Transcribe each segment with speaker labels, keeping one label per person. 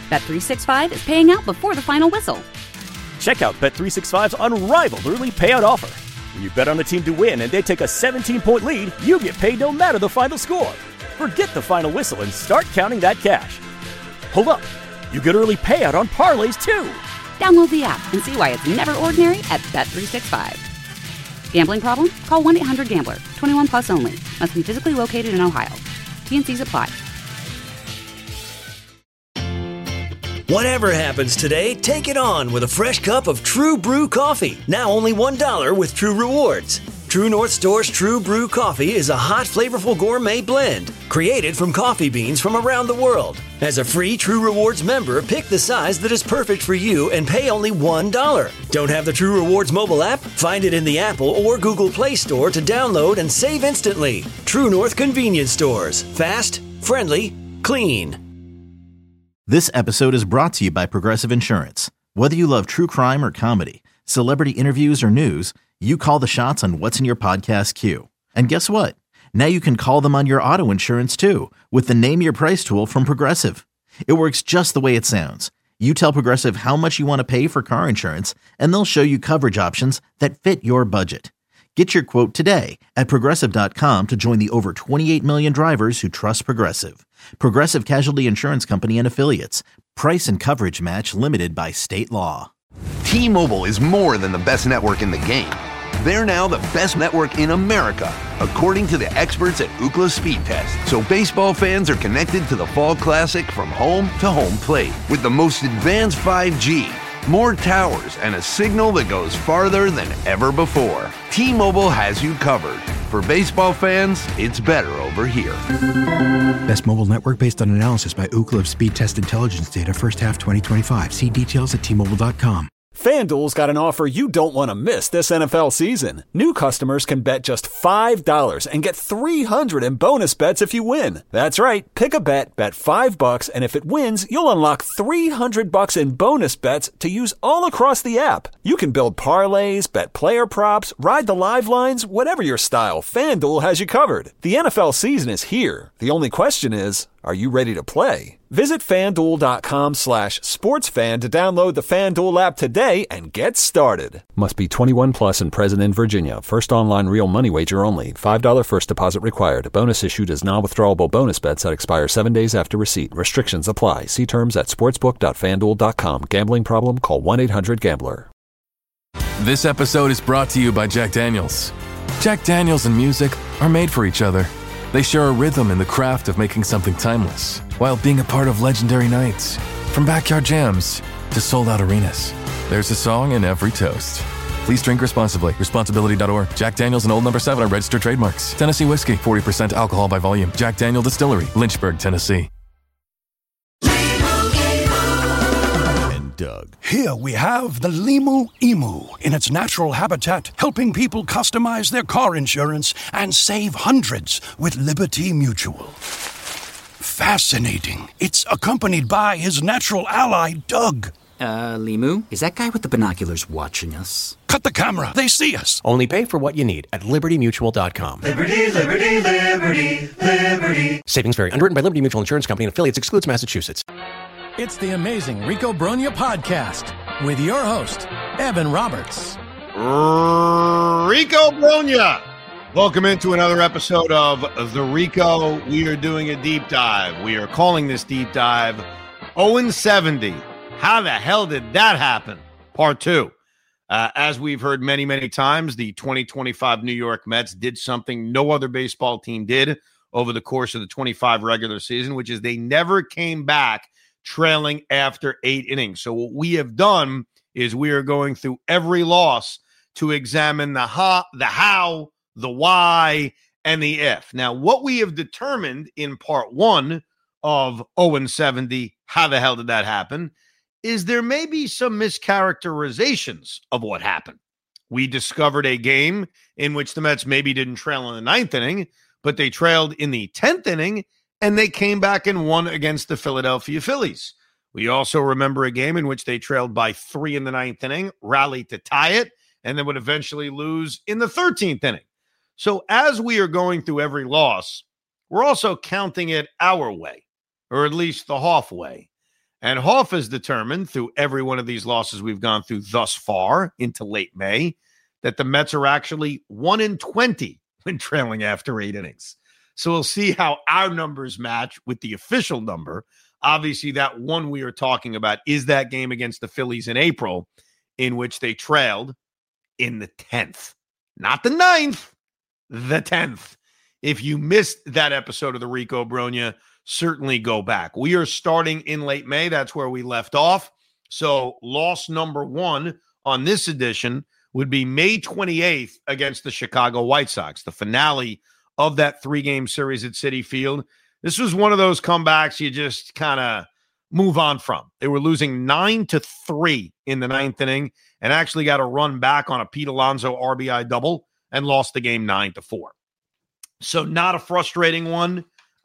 Speaker 1: Bet365 is paying out before the final whistle.
Speaker 2: Check out Bet365's unrivaled early payout offer. When you bet on a team to win and they take a 17-point lead, you get paid no matter the final score. Forget the final whistle and start counting that cash. Hold up. You get early payout on parlays, too.
Speaker 1: Download the app and see why it's never ordinary at Bet365. Gambling problem? Call 1-800-GAMBLER. 21 plus only. Must be physically located in Ohio. T&Cs apply.
Speaker 3: Whatever happens today, take it on with a fresh cup of True Brew coffee. Now only $1 with True Rewards. True North Store's True Brew coffee is a hot, flavorful gourmet blend created from coffee beans from around the world. As a free True Rewards member, pick the size that is perfect for you and pay only $1. Don't have the True Rewards mobile app? Find it in the Apple or Google Play Store to download and save instantly. True North Convenience Stores. Fast, friendly, clean.
Speaker 4: This episode is brought to you by Progressive Insurance. Whether you love true crime or comedy, celebrity interviews or news, you call the shots on what's in your podcast queue. And guess what? Now you can call them on your auto insurance too with the Name Your Price tool from Progressive. It works just the way it sounds. You tell Progressive how much you want to pay for car insurance, and they'll show you coverage options that fit your budget. Get your quote today at Progressive.com to join the over 28 million drivers who trust Progressive. Progressive Casualty Insurance Company and Affiliates. Price and coverage match limited by state law.
Speaker 5: T-Mobile is more than the best network in the game. They're now the best network in America, according to the experts at Ookla Speed Test. So baseball fans are connected to the Fall Classic from home to home plate with the most advanced 5G, more towers, and a signal that goes farther than ever before. T-Mobile has you covered. For baseball fans, it's better over here.
Speaker 6: Best mobile network based on analysis by Ookla of Speed Test Intelligence data first half 2025. See details at T-Mobile.com.
Speaker 7: FanDuel's got an offer you don't want to miss this NFL season. New customers can bet just $5 and get $300 in bonus bets if you win. That's right. Pick a bet $5, and if it wins, you'll unlock $300 in bonus bets to use all across the app. You can build parlays, bet player props, ride the live lines, whatever your style, FanDuel has you covered. The NFL season is here. The only question is, are you ready to play? Visit FanDuel.com/sportsfan to download the FanDuel app today and get started. Must be 21 plus and present in Virginia. First online real money wager only. $5 first deposit required. Bonus issued as non-withdrawable bonus bets that expire 7 days after receipt. Restrictions apply. See terms at sportsbook.fanduel.com. Gambling problem? Call 1-800-GAMBLER.
Speaker 8: This episode is brought to you by Jack Daniels. Jack Daniels and music are made for each other. They share a rhythm in the craft of making something timeless, while being a part of legendary nights. From backyard jams to sold-out arenas, there's a song in every toast. Please drink responsibly. Responsibility.org. Jack Daniels and Old No. 7 are registered trademarks. Tennessee whiskey, 40% alcohol by volume. Jack Daniel Distillery, Lynchburg, Tennessee.
Speaker 4: Doug.
Speaker 9: Here we have the Limu Emu in its natural habitat, helping people customize their car insurance and save hundreds with Liberty Mutual. Fascinating. It's accompanied by his natural ally, Doug.
Speaker 10: Limu, is that guy with the binoculars watching us?
Speaker 9: Cut the camera. They see us.
Speaker 11: Only pay for what you need at LibertyMutual.com.
Speaker 12: Liberty, liberty, liberty, liberty.
Speaker 11: Savings vary. Underwritten by Liberty Mutual Insurance Company and affiliates. Excludes Massachusetts.
Speaker 13: It's the Amazing Rico Brogna podcast with your host, Evan Roberts.
Speaker 14: Rico Brogna. Welcome into another episode of The Rico. We are doing a deep dive. We are calling this deep dive 0-70. How the hell did that happen? Part 2. As we've heard many, many times, the 2025 New York Mets did something no other baseball team did over the course of the 25 regular season, which is they never came back trailing after 8 innings. So what we have done is we are going through every loss to examine the how, the why, and the if. Now, what we have determined in part 1 of 0-70, how the hell did that happen, is there may be some mischaracterizations of what happened. We discovered a game in which the Mets maybe didn't trail in the 9th inning, but they trailed in the 10th inning, and they came back and won against the Philadelphia Phillies. We also remember a game in which they trailed by 3 in the 9th inning, rallied to tie it, and then would eventually lose in the 13th inning. So as we are going through every loss, we're also counting it our way, or at least the halfway. And Hoff is determined through every one of these losses we've gone through thus far into late May that the Mets are actually 1-20 when trailing after 8 innings. So we'll see how our numbers match with the official number. Obviously, that one we are talking about is that game against the Phillies in April, in which they trailed in the 10th. Not the 9th, the 10th. If you missed that episode of the Rico Brogna, certainly go back. We are starting in late May. That's where we left off. So loss number 1 on this edition would be May 28th against the Chicago White Sox, the finale of that 3-game series at Citi Field. This was one of those comebacks you just kind of move on from. They were losing 9-3 in the 9th inning and actually got a run back on a Pete Alonso RBI double and lost the game 9-4. So not a frustrating one.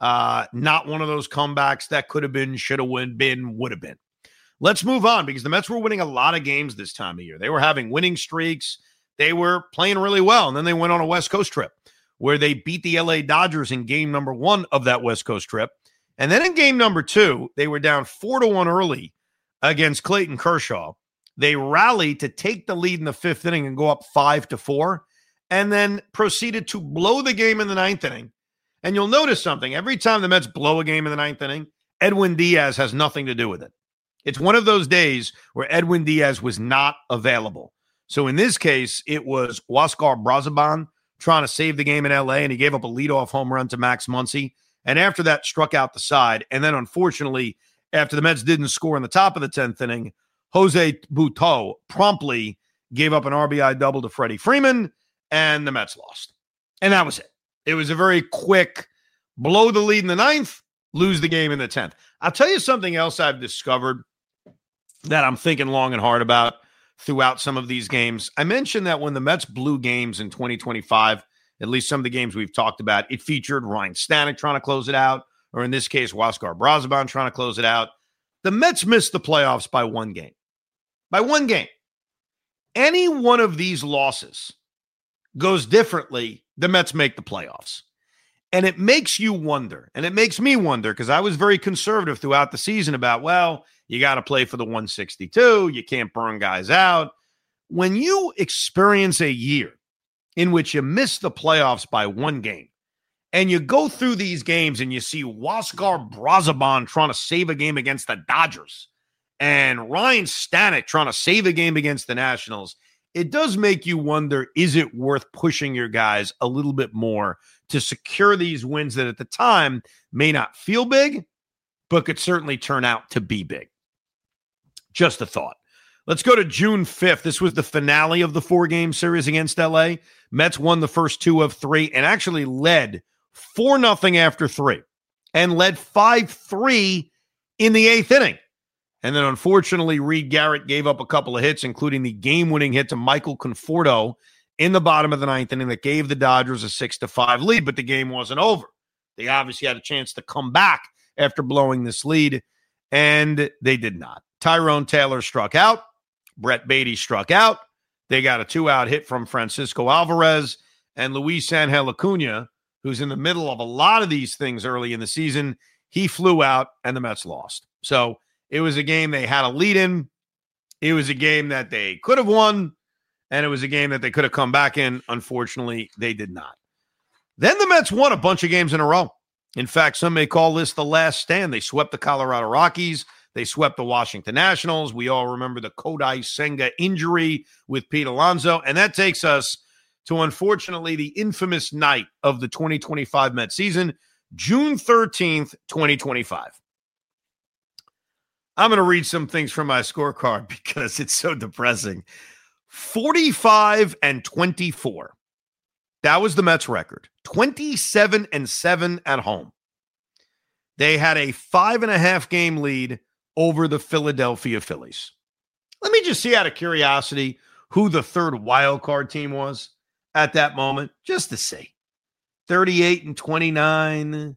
Speaker 14: Not one of those comebacks that could have been, should have been, would have been. Let's move on because the Mets were winning a lot of games this time of year. They were having winning streaks. They were playing really well. And then they went on a West Coast trip where they beat the LA Dodgers in game number 1 of that West Coast trip. And then in game number 2, they were down 4-1 early against Clayton Kershaw. They rallied to take the lead in the 5th inning and go up 5-4, and then proceeded to blow the game in the 9th inning. And you'll notice something. Every time the Mets blow a game in the 9th inning, Edwin Diaz has nothing to do with it. It's one of those days where Edwin Diaz was not available. So in this case, it was Huáscar Brazoban trying to save the game in LA, and he gave up a leadoff home run to Max Muncy. And after that, struck out the side. And then, unfortunately, after the Mets didn't score in the top of the 10th inning, Jose Butto promptly gave up an RBI double to Freddie Freeman, and the Mets lost. And that was it. It was a very quick blow the lead in the 9th, lose the game in the 10th. I'll tell you something else I've discovered that I'm thinking long and hard about throughout some of these games. I mentioned that when the Mets blew games in 2025, at least some of the games we've talked about, it featured Ryan Stanek trying to close it out, or in this case, Huáscar Brazoban trying to close it out. The Mets missed the playoffs by 1 game. By 1 game. Any one of these losses goes differently, the Mets make the playoffs. And it makes you wonder, and it makes me wonder, because I was very conservative throughout the season about, well, you got to play for the 162. You can't burn guys out. When you experience a year in which you miss the playoffs by 1 game, and you go through these games and you see Huáscar Brazoban trying to save a game against the Dodgers and Ryan Stanek trying to save a game against the Nationals, it does make you wonder, is it worth pushing your guys a little bit more to secure these wins that at the time may not feel big, but could certainly turn out to be big? Just a thought. Let's go to June 5th. This was the finale of the 4-game series against LA. Mets won the first 2 of 3 and actually led 4-0 after 3 and led 5-3 in the 8th inning. And then, unfortunately, Reed Garrett gave up a couple of hits, including the game-winning hit to Michael Conforto in the bottom of the 9th inning that gave the Dodgers a 6-5 lead, but the game wasn't over. They obviously had a chance to come back after blowing this lead, and they did not. Tyrone Taylor struck out. Brett Beatty struck out. They got a 2-out hit from Francisco Alvarez, and Luis Angel Acuna, who's in the middle of a lot of these things early in the season, he flew out, and the Mets lost. So it was a game they had a lead in. It was a game that they could have won, and it was a game that they could have come back in. Unfortunately, they did not. Then the Mets won a bunch of games in a row. In fact, some may call this the last stand. They swept the Colorado Rockies. They swept the Washington Nationals. We all remember the Kodai Senga injury with Pete Alonso. And that takes us to, unfortunately, the infamous night of the 2025 Mets season, June 13th, 2025. I'm going to read some things from my scorecard because it's so depressing. 45-24. That was the Mets record. 27-7 at home. They had a 5.5-game lead over the Philadelphia Phillies. Let me just see out of curiosity who the third wild card team was at that moment, just to see. 38-29.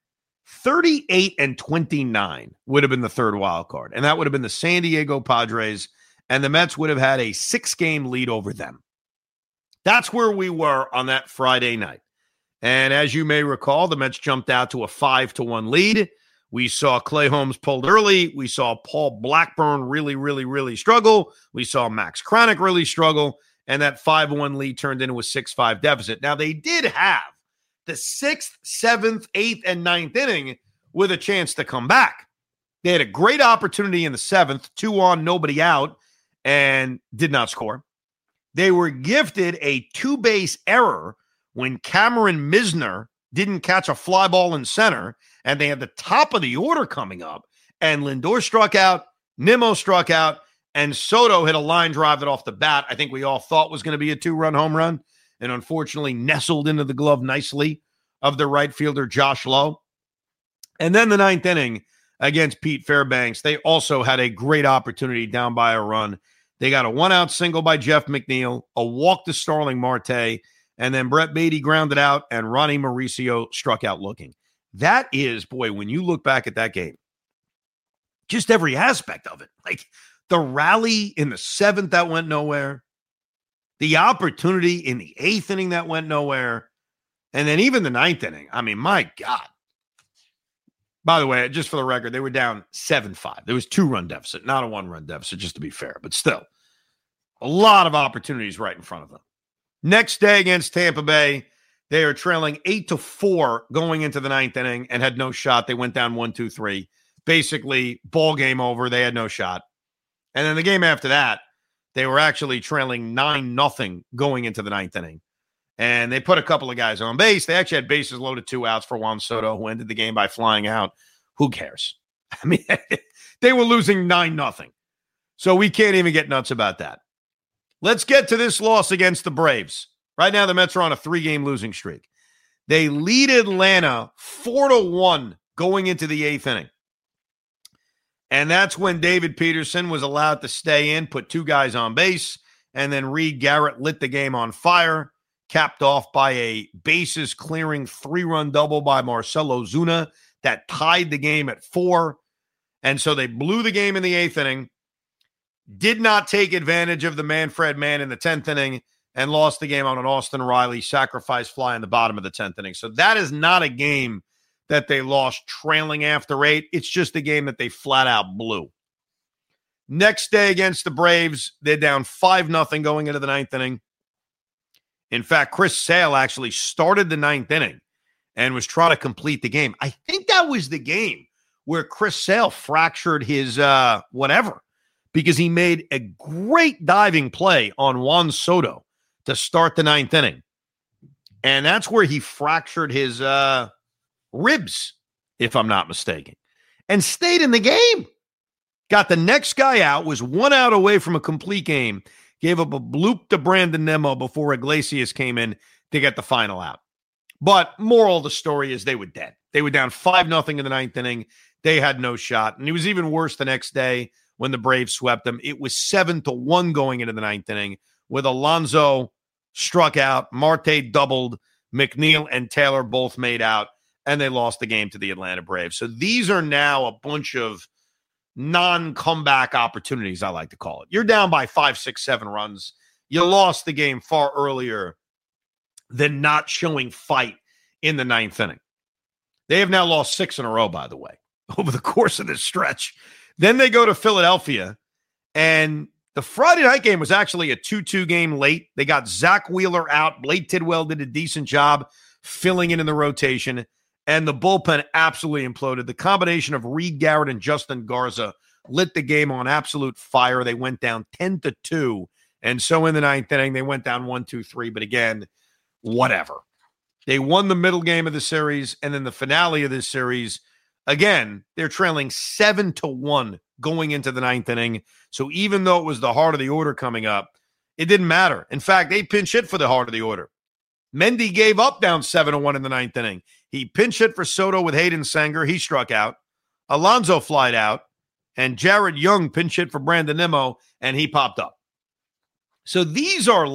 Speaker 14: 38-29 would have been the third wild card, and that would have been the San Diego Padres, and the Mets would have had a 6-game lead over them. That's where we were on that Friday night. And as you may recall, the Mets jumped out to a 5-1 lead We saw Clay Holmes pulled early. We saw Paul Blackburn really struggle. We saw Max Kranick really struggle. And that 5-1 lead turned into a 6-5 deficit. Now, they did have the 6th, 7th, 8th, and 9th inning with a chance to come back. They had a great opportunity in the 7th, 2 on, nobody out, and did not score. They were gifted a 2-base error when Cameron Misner didn't catch a fly ball in center, and they had the top of the order coming up, and Lindor struck out, Nimmo struck out, and Soto hit a line drive that off the bat I think we all thought was going to be a 2-run home run, and unfortunately nestled into the glove nicely of the right fielder Josh Lowe. And then the 9th inning against Pete Fairbanks, they also had a great opportunity down by a run. They got a 1-out single by Jeff McNeil, a walk to Starling Marte, and then Brett Beatty grounded out, and Ronnie Mauricio struck out looking. That is, boy, when you look back at that game, just every aspect of it. Like the rally in the 7th that went nowhere, the opportunity in the 8th inning that went nowhere, and then even the 9th inning. I mean, my God. By the way, just for the record, they were down 7-5. There was 2-run deficit, not a 1-run deficit, just to be fair. But still, a lot of opportunities right in front of them. Next day against Tampa Bay, they are trailing 8-4 going into the 9th inning and had no shot. They went down 1-2-3. Basically, ball game over. They had no shot. And then the game after that, they were actually trailing 9-0 going into the 9th inning. And they put a couple of guys on base. They actually had bases loaded, 2 outs for Juan Soto, who ended the game by flying out. Who cares? I mean, they were losing 9-0. So we can't even get nuts about that. Let's get to this loss against the Braves. Right now, the Mets are on a 3-game losing streak. They lead Atlanta 4-1 going into the 8th inning. And that's when David Peterson was allowed to stay in, put 2 guys on base, and then Reed Garrett lit the game on fire, capped off by a bases-clearing 3-run double by Marcelo Zuna that tied the game at 4. And so they blew the game in the 8th inning, did not take advantage of the Manfred man in the 10th inning, and lost the game on an Austin Riley sacrifice fly in the bottom of the 10th inning. So that is not a game that they lost trailing after 8. It's just a game that they flat out blew. Next day against the Braves, they're down 5-0 going into the 9th inning. In fact, Chris Sale actually started the 9th inning and was trying to complete the game. I think that was the game where Chris Sale fractured his whatever, because he made a great diving play on Juan Soto to start the 9th inning. And that's where he fractured his ribs, if I'm not mistaken, and stayed in the game. Got the next guy out, was 1 out away from a complete game, gave up a bloop to Brandon Nimmo before Iglesias came in to get the final out. But moral of the story is they were dead. They were down 5-0 in the 9th inning. They had no shot. And it was even worse the next day when the Braves swept them. It was 7-1 going into the 9th inning with Alonso struck out, Marte doubled, McNeil and Taylor both made out, and they lost the game to the Atlanta Braves. So these are now a bunch of non-comeback opportunities, I like to call it. You're down by 5, 6, 7 runs. You lost the game far earlier than not showing fight in the 9th inning. They have now lost 6 in a row, by the way, over the course of this stretch. Then they go to Philadelphia, and the Friday night game was actually a 2-2 game late. They got Zach Wheeler out. Blake Tidwell did a decent job filling in the rotation, and the bullpen absolutely imploded. The combination of Reed Garrett and Justin Garza lit the game on absolute fire. They went down 10-2, and so in the 9th inning, they went down 1-2-3, but again, whatever. They won the middle game of the series, and then the finale of this series, again, they're trailing 7-1 going into the 9th inning. So even though it was the heart of the order coming up, it didn't matter. In fact, they pinch hit for the heart of the order. Mendy gave up down 7-1 in the 9th inning. He pinch hit for Soto with Hayden Sanger. He struck out. Alonso flied out. And Jared Young pinch hit for Brandon Nimmo, and he popped up. So these are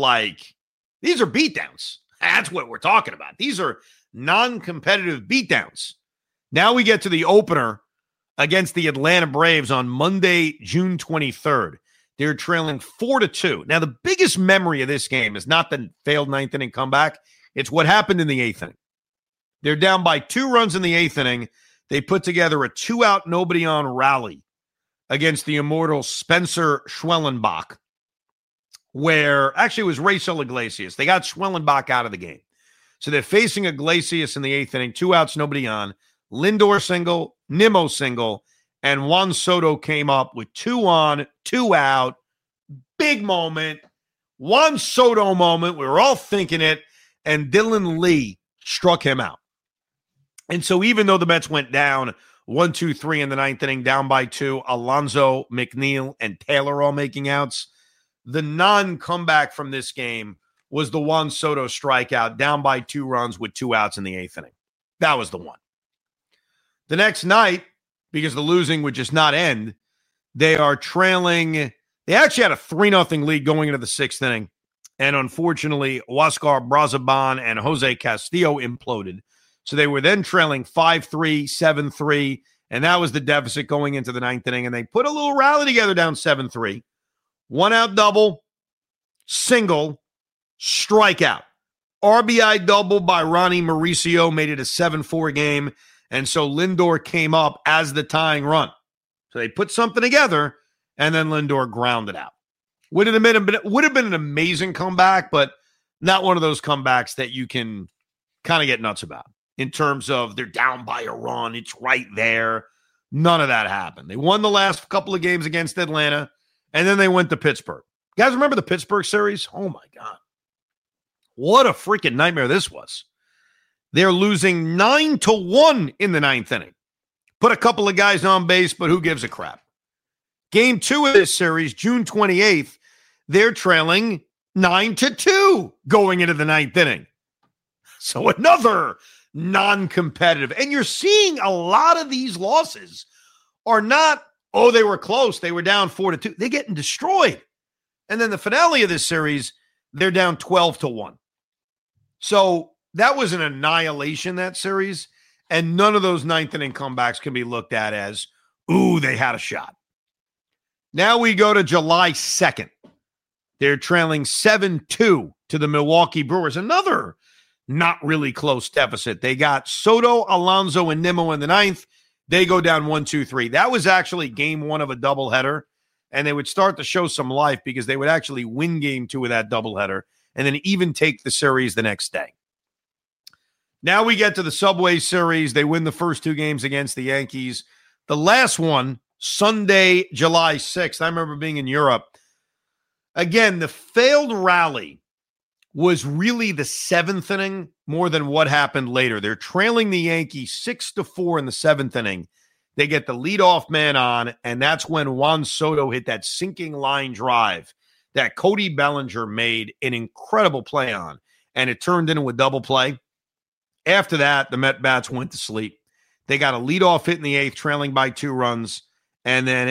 Speaker 14: beatdowns. That's what we're talking about. These are non-competitive beatdowns. Now we get to the opener against the Atlanta Braves on Monday, June 23rd. They're trailing 4-2. Now, the biggest memory of this game is not the failed 9th inning comeback. It's what happened in the 8th inning. They're down by 2 runs in the 8th inning they put together a 2-out, nobody on rally against the immortal Spencer Schwellenbach, where actually it was Rachel Iglesias. They got Schwellenbach out of the game. So they're facing Iglesias in the 8th inning, 2 outs, nobody on. Lindor single, Nimmo single, and Juan Soto came up with 2 on, 2 out. Big moment. Juan Soto moment. We were all thinking it. And Dylan Lee struck him out. And so even though the Mets went down 1-2-3 in the 9th inning, down by 2, Alonso, McNeil, and Taylor all making outs, the non-comeback from this game was the Juan Soto strikeout, down by 2 runs with 2 outs in the 8th inning. That was the one. The next night, because the losing would just not end, they are trailing. They actually had a 3-0 lead going into the 6th inning. And unfortunately, Huáscar Brazoban and Jose Castillo imploded. So they were then trailing 5-3, 7-3, and that was the deficit going into the 9th inning. And they put a little rally together down 7-3. 1-out double, single, strikeout. RBI double by Ronnie Mauricio made it a 7-4 game. And so Lindor came up as the tying run. So they put something together, and then Lindor grounded out. Would have been an amazing comeback, but not one of those comebacks that you can kind of get nuts about in terms of they're down by a run. It's right there. None of that happened. They won the last couple of games against Atlanta, and then they went to Pittsburgh. You guys remember the Pittsburgh series? Oh, my God. What a freaking nightmare this was. They're losing 9-1 in the 9th inning. Put a couple of guys on base, but who gives a crap? Game 2 of this series, June 28th, they're trailing 9-2 going into the 9th inning. So another non-competitive. And you're seeing a lot of these losses are not, oh, they were close. They were down 4-2. They're getting destroyed. And then the finale of this series, they're down 12-1. So that was an annihilation, that series. And none of those 9th inning comebacks can be looked at as, ooh, they had a shot. Now we go to July 2nd. They're trailing 7-2 to the Milwaukee Brewers. Another not really close deficit. They got Soto, Alonso, and Nimmo in the 9th. They go down 1-2-3. That was actually game 1 of a doubleheader, and they would start to show some life because they would actually win game 2 of that doubleheader and then even take the series the next day. Now we get to the Subway Series. They win the first 2 games against the Yankees. The last one, Sunday, July 6th. I remember being in Europe. Again, the failed rally was really the 7th inning more than what happened later. They're trailing the Yankees 6-4 in the 7th inning. They get the leadoff man on, and that's when Juan Soto hit that sinking line drive that Cody Bellinger made an incredible play on, and it turned into a double play. After that, the Met bats went to sleep. They got a leadoff hit in the 8th, trailing by 2 runs. And then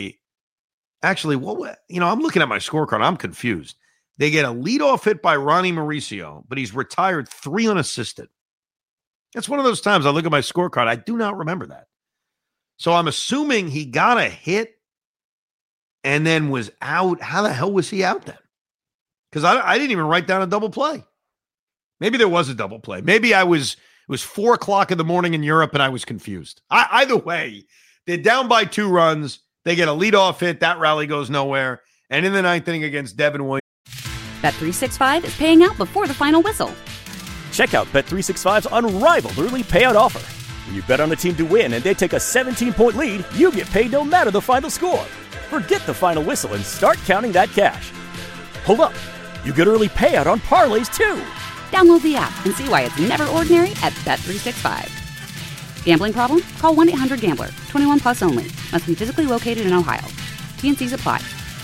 Speaker 14: I'm looking at my scorecard. I'm confused. They get a leadoff hit by Ronnie Mauricio, but he's retired 3 unassisted. That's one of those times I look at my scorecard. I do not remember that. So I'm assuming he got a hit and then was out. How the hell was he out then? Because I didn't even write down a double play. Maybe there was a double play. Maybe it was 4 o'clock in the morning in Europe and I was confused. Either way, they're down by 2 runs. They get a leadoff hit. That rally goes nowhere. And in the 9th inning against Devin Williams.
Speaker 1: Bet365 is paying out before the final whistle.
Speaker 2: Check out Bet365's unrivaled early payout offer. When you bet on a team to win and they take a 17-point lead, you get paid no matter the final score. Forget the final whistle and start counting that cash. Hold up. You get early payout on parlays too.
Speaker 1: Download the app and see why it's never ordinary at Bet365. Gambling problem? Call 1-800-GAMBLER. 21 plus only. Must be physically located in Ohio. T&Cs apply.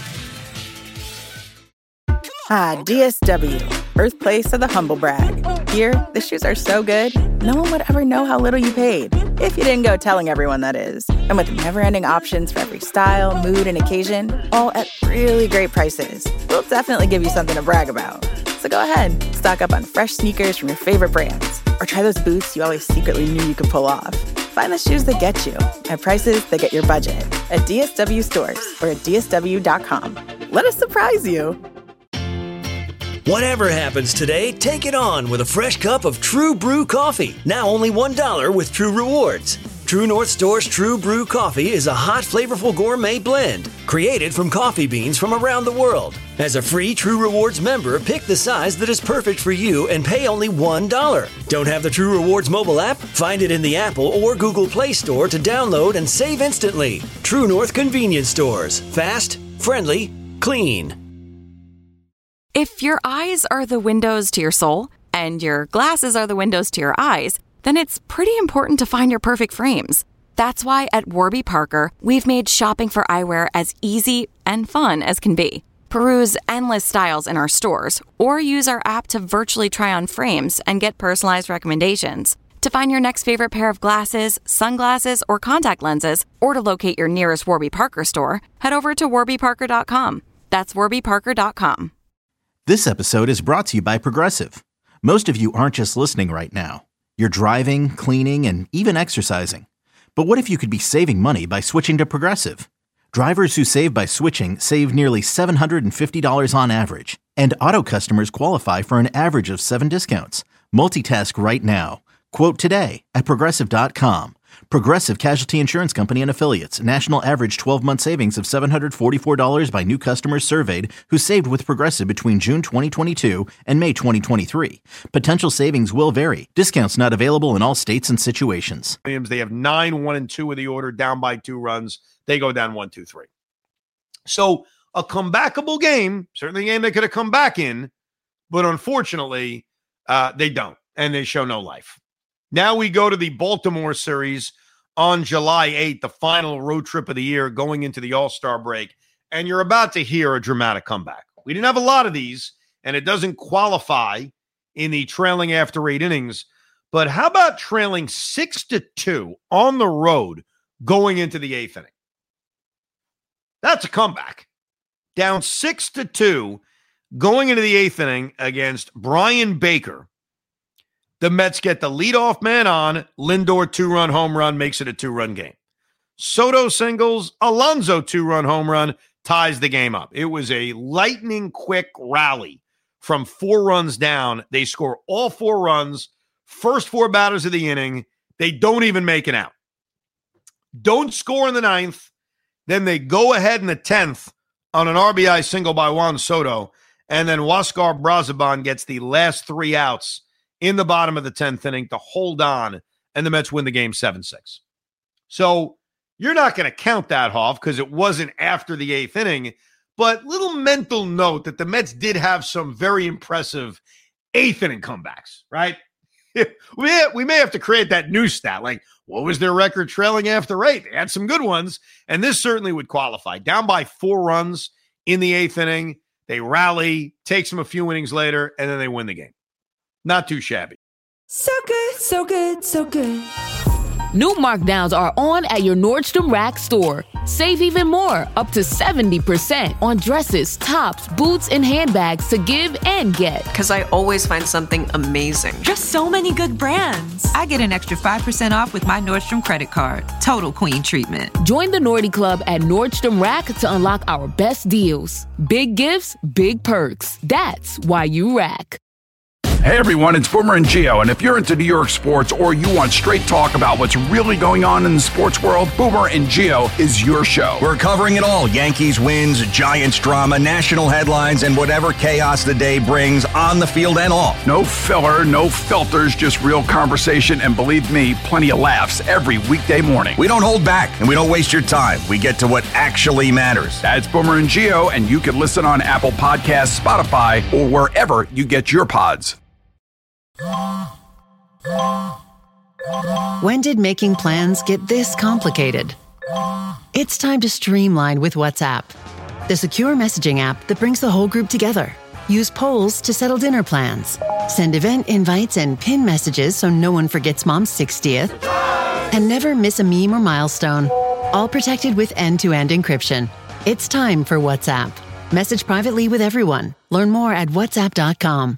Speaker 15: DSW, birthplace of the humble brag. Here, the shoes are so good, no one would ever know how little you paid. If you didn't go telling everyone, that is. And with never-ending options for every style, mood, and occasion, all at really great prices, we'll definitely give you something to brag about. So go ahead, stock up on fresh sneakers from your favorite brands, or try those boots you always secretly knew you could pull off. Find the shoes that get you at prices that get your budget at DSW stores or at DSW.com. Let us surprise you.
Speaker 3: Whatever happens today, take it on with a fresh cup of True Brew coffee. Now only $1 with True Rewards. True North Store's True Brew Coffee is a hot, flavorful gourmet blend created from coffee beans from around the world. As a free True Rewards member, pick the size that is perfect for you and pay only $1. Don't have the True Rewards mobile app? Find it in the Apple or Google Play Store to download and save instantly. True North Convenience Stores. Fast, friendly, clean.
Speaker 15: If your eyes are the windows to your soul and your glasses are the windows to your eyes, then it's pretty important to find your perfect frames. That's why at Warby Parker, we've made shopping for eyewear as easy and fun as can be. Peruse endless styles in our stores or use our app to virtually try on frames and get personalized recommendations. To find your next favorite pair of glasses, sunglasses, or contact lenses, or to locate your nearest Warby Parker store, head over to warbyparker.com. That's warbyparker.com.
Speaker 4: This episode is brought to you by Progressive. Most of you aren't just listening right now. You're driving, cleaning, and even exercising. But what if you could be saving money by switching to Progressive? Drivers who save by switching save nearly $750 on average. And auto customers qualify for an average of 7 discounts. Multitask right now. Quote today at Progressive.com. Progressive Casualty Insurance Company and Affiliates. National average 12-month savings of $744 by new customers surveyed who saved with Progressive between June 2022 and May 2023. Potential savings will vary. Discounts not available in all states and situations.
Speaker 14: They have 9-1-2 with the order, down by 2 runs. They go down 1-2-3. So a comebackable game, certainly a game they could have come back in, but unfortunately, they don't, and they show no life. Now we go to the Baltimore series on July 8th, the final road trip of the year going into the All-Star break, and you're about to hear a dramatic comeback. We didn't have a lot of these, and it doesn't qualify in the trailing after 8 innings, but how about trailing 6-2 on the road going into the 8th inning? That's a comeback. Down 6-2 going into the 8th inning against Brian Baker. The Mets get the leadoff man on. Lindor 2-run home run makes it a 2-run game. Soto singles. Alonso 2-run home run ties the game up. It was a lightning quick rally from 4 runs down. They score all 4 runs. First 4 batters of the inning. They don't even make it out. Don't score in the 9th. Then they go ahead in the 10th on an RBI single by Juan Soto. And then Huáscar Brazoban gets the last 3 outs in the bottom of the 10th inning to hold on, and the Mets win the game 7-6. So you're not going to count that, Hoff, because it wasn't after the 8th inning, but little mental note that the Mets did have some very impressive 8th inning comebacks, right? We may have to create that new stat, like what was their record trailing after 8? They had some good ones, and this certainly would qualify. Down by 4 runs in the 8th inning, they rally, takes them a few innings later, and then they win the game. Not too shabby.
Speaker 16: So good, so good, so good.
Speaker 17: New markdowns are on at your Nordstrom Rack store. Save even more, up to 70% on dresses, tops, boots, and handbags to give and get.
Speaker 18: Because I always find something amazing.
Speaker 16: Just so many good brands.
Speaker 19: I get an extra 5% off with my Nordstrom credit card. Total queen treatment.
Speaker 17: Join the Nordy Club at Nordstrom Rack to unlock our best deals. Big gifts, big perks. That's why you rack.
Speaker 20: Hey everyone, it's Boomer and Gio, and if you're into New York sports or you want straight talk about what's really going on in the sports world, Boomer and Gio is your show.
Speaker 21: We're covering it all. Yankees wins, Giants drama, national headlines, and whatever chaos the day brings on the field and off.
Speaker 20: No filler, no filters, just real conversation, and believe me, plenty of laughs every weekday morning.
Speaker 21: We don't hold back, and we don't waste your time. We get to what actually matters.
Speaker 20: That's Boomer and Gio, and you can listen on Apple Podcasts, Spotify, or wherever you get your pods.
Speaker 22: When did making plans get this complicated? It's time to streamline with WhatsApp, the secure messaging app that brings the whole group together. Use polls to settle dinner plans. Send event invites and pin messages so no one forgets Mom's 60th. And never miss a meme or milestone. All protected with end-to-end encryption. It's time for WhatsApp. Message privately with everyone. Learn more at whatsapp.com.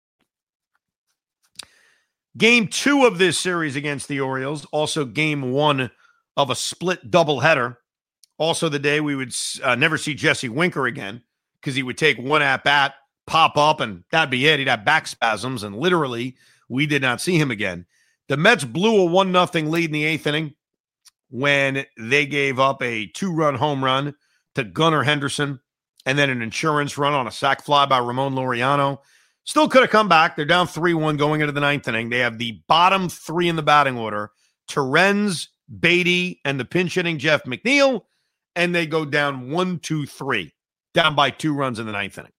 Speaker 14: Game 2 of this series against the Orioles, also game 1 of a split doubleheader. Also the day we would never see Jesse Winker again because he would take one at-bat, pop up, and that'd be it. He'd have back spasms, and literally we did not see him again. The Mets blew a 1-0 lead in the 8th inning when they gave up a 2-run home run to Gunnar Henderson and then an insurance run on a sac fly by Ramon Laureano. Still could have come back. They're down 3-1 going into the 9th inning. They have the bottom 3 in the batting order, Torrens, Beatty, and the pinch hitting Jeff McNeil, and they go down 1-2-3, down by 2 runs in the 9th inning.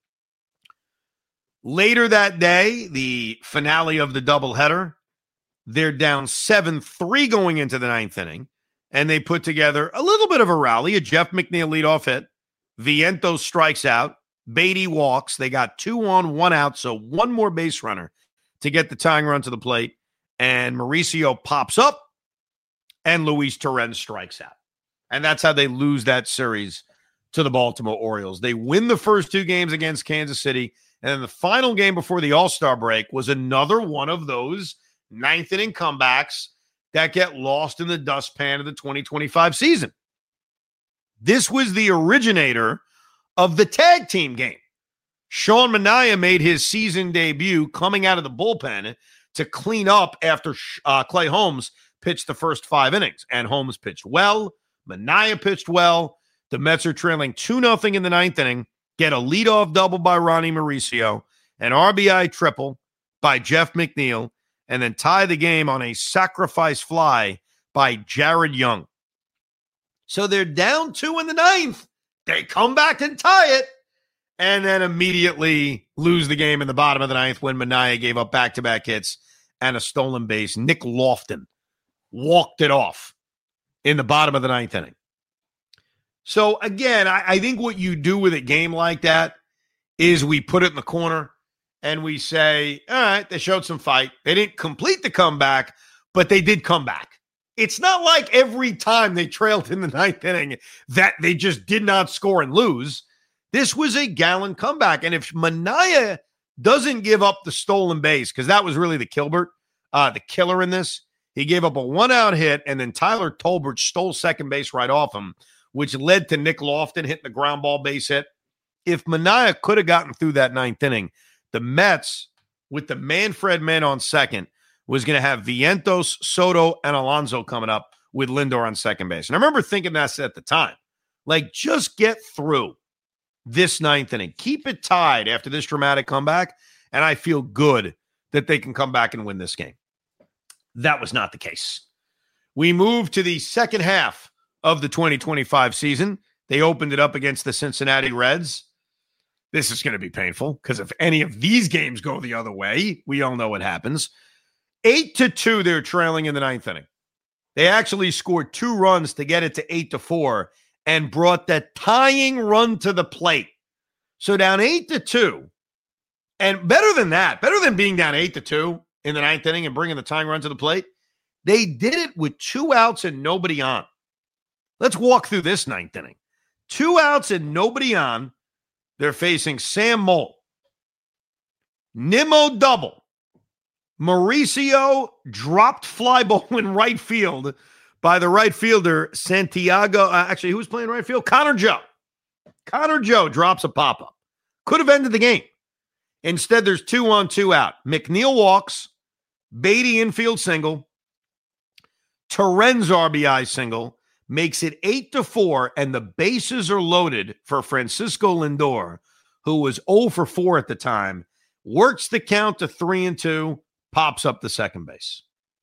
Speaker 14: Later that day, the finale of the doubleheader, they're down 7-3 going into the 9th inning, and they put together a little bit of a rally. A Jeff McNeil leadoff hit. Vientos strikes out. Beatty walks. They got 2 on, 1 out, so 1 more base runner to get the tying run to the plate. And Mauricio pops up, and Luis Torrens strikes out. And that's how they lose that series to the Baltimore Orioles. They win the first 2 games against Kansas City, and then the final game before the All-Star break was another one of those 9th inning comebacks that get lost in the dustpan of the 2025 season. This was the originator of the tag team game. Sean Manaea made his season debut coming out of the bullpen to clean up after Clay Holmes pitched the first 5 innings. And Holmes pitched well. Manaea pitched well. The Mets are trailing 2-0 in the 9th inning, get a leadoff double by Ronnie Mauricio, an RBI triple by Jeff McNeil, and then tie the game on a sacrifice fly by Jared Young. So they're down 2 in the 9th. They come back and tie it, and then immediately lose the game in the bottom of the 9th when Manaea gave up back-to-back hits and a stolen base. Nick Lofton walked it off in the bottom of the 9th inning. So, again, I think what you do with a game like that is we put it in the corner and we say, all right, they showed some fight. They didn't complete the comeback, but they did come back. It's not like every time they trailed in the 9th inning that they just did not score and lose. This was a gallant comeback. And if Manaea doesn't give up the stolen base, because that was really the killer in this, he gave up a 1-out hit, and then Tyler Tolbert stole second base right off him, which led to Nick Lofton hitting the ground ball base hit. If Manaea could have gotten through that 9th inning, the Mets, with the Manfred man on second, was going to have Vientos, Soto, and Alonso coming up with Lindor on second base. And I remember thinking that at the time. Like, just get through this 9th inning. Keep it tied after this dramatic comeback, and I feel good that they can come back and win this game. That was not the case. We move to the second half of the 2025 season. They opened it up against the Cincinnati Reds. This is going to be painful because if any of these games go the other way, we all know what happens. 8-2, they're trailing in the 9th inning. They actually scored 2 runs to get it to 8-4 and brought the tying run to the plate. So down 8-2. And better than that, better than being down 8-2 in the 9th inning and bringing the tying run to the plate, they did it with 2 outs and nobody on. Let's walk through this 9th inning. 2 outs and nobody on. They're facing Sam Moll. Nimmo double. Mauricio dropped fly ball in right field by the right fielder, Santiago. Actually, who's playing right field? Connor Joe. Connor Joe drops a pop-up. Could have ended the game. Instead, there's 2 on, 2 out. McNeil walks. Beatty infield single. Torrens RBI single. Makes it 8-4, and the bases are loaded for Francisco Lindor, who was 0 for 4 at the time. Works the count to 3-2. Pops up the second base.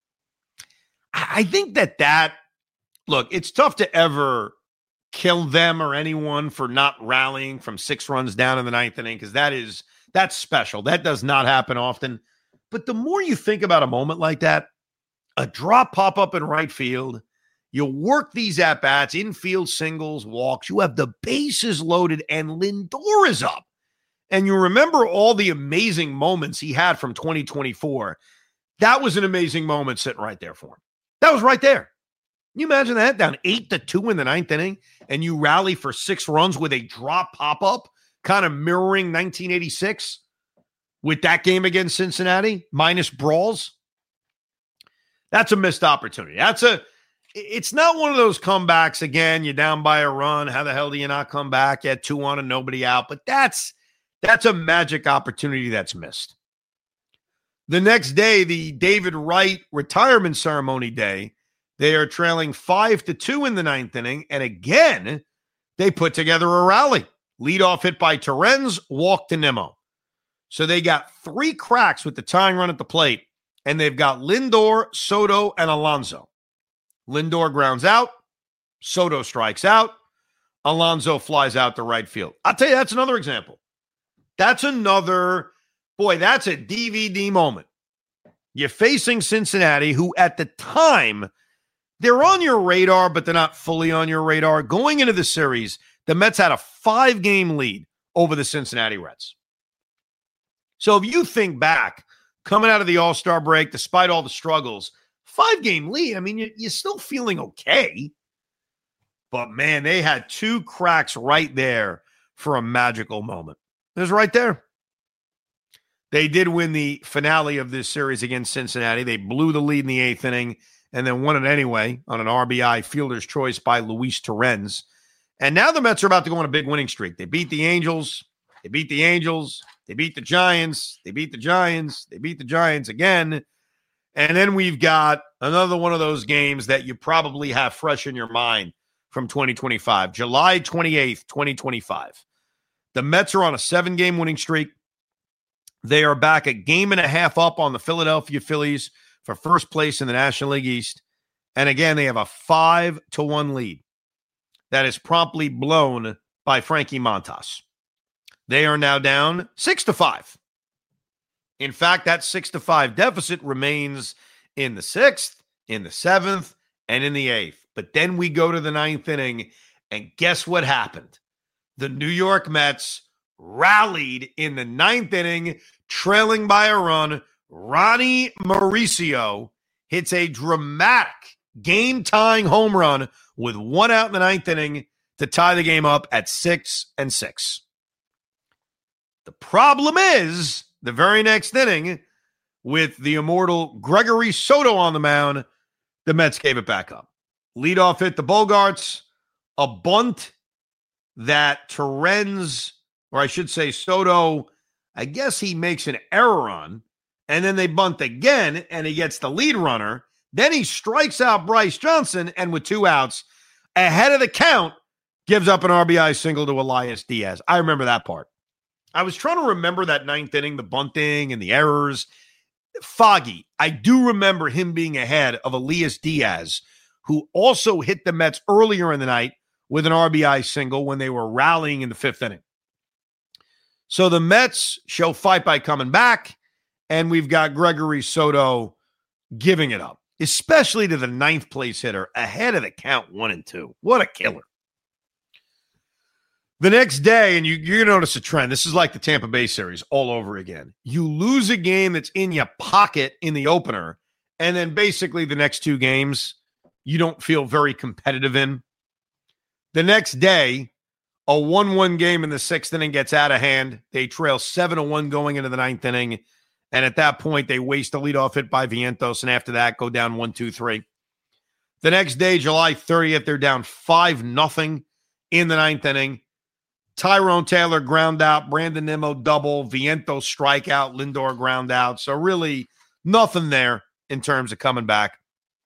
Speaker 14: I think that look, it's tough to ever kill them or anyone for not rallying from 6 runs down in the 9th inning because that's special. That does not happen often. But the more you think about a moment like that, a drop pop up in right field, you work these at-bats, infield singles, walks, you have the bases loaded, and Lindor is up. And you remember all the amazing moments he had from 2024. That was an amazing moment sitting right there for him. That was right there. Can you imagine that? Down 8-2 in the 9th inning, and you rally for 6 runs with a drop pop-up, kind of mirroring 1986 with that game against Cincinnati, minus brawls. That's a missed opportunity. It's not one of those comebacks, again, you're down by a run. How the hell do you not come back? You had 2 on and nobody out. But that's a magic opportunity that's missed. The next day, the David Wright retirement ceremony day, They are trailing 5-2 in the ninth inning, and again, they put together a rally. Leadoff hit by Torrens, walk to Nimmo. So they got 3 cracks with the tying run at the plate, and they've got Lindor, Soto, and Alonso. Lindor grounds out, Soto strikes out, Alonso flies out to right field. I'll tell you, that's another example. That's a DVD moment. You're facing Cincinnati, who at the time, they're on your radar, but they're not fully on your radar. Going into the series, the Mets had a 5-game lead over the Cincinnati Reds. So if you think back, coming out of the All-Star break, despite all the struggles, 5-game lead, I mean, you're still feeling okay. But, man, they had 2 cracks right there for a magical moment. It was right there. They did win the finale of this series against Cincinnati. They blew the lead in the 8th inning and then won it anyway on an RBI fielder's choice by Luis Torrens. And now the Mets are about to go on a big winning streak. They beat the Angels. They beat the Angels. They beat the Giants. They beat the Giants. They beat the Giants again. And then we've got another one of those games that you probably have fresh in your mind from 2025. July 28th, 2025. The Mets are on a 7-game winning streak. They are back a game and a half up on the Philadelphia Phillies for first place in the National League East. And again, they have a 5-1 lead that is promptly blown by Frankie Montas. They are now down 6-5. In fact, that 6-5 deficit remains in the 6th, in the 7th, and in the 8th. But then we go to the 9th inning, and guess what happened? The New York Mets rallied in the 9th inning, trailing by a run. Ronnie Mauricio hits a dramatic game-tying home run with 1 out in the 9th inning to tie the game up at 6-6. The problem is, the very next inning, with the immortal Gregory Soto on the mound, the Mets gave it back up. Leadoff hit the Bogarts, a bunt that Torrens, or I should say Soto, I guess he makes an error on, and then they bunt again, and he gets the lead runner. Then he strikes out Bryce Johnson, and with 2 outs, ahead of the count, gives up an RBI single to Elias Diaz. I remember that part. I was trying to remember that 9th inning, the bunting and the errors. Foggy. I do remember him being ahead of Elias Diaz, who also hit the Mets earlier in the night with an RBI single when they were rallying in the 5th inning. So the Mets show fight by coming back, and we've got Gregory Soto giving it up, especially to the 9th place hitter ahead of the count 1-2. What a killer. The next day, and you're going to notice a trend. This is like the Tampa Bay series all over again. You lose a game that's in your pocket in the opener, and then basically the next 2 games you don't feel very competitive in. The next day, a 1-1 game in the 6th inning gets out of hand. They trail 7-1 going into the 9th inning, and at that point, they waste a leadoff hit by Vientos, and after that, go down 1-2-3. The next day, July 30th, they're down 5-0 in the 9th inning. Tyrone Taylor ground out, Brandon Nimmo double, Vientos strikeout, Lindor ground out. So really nothing there in terms of coming back.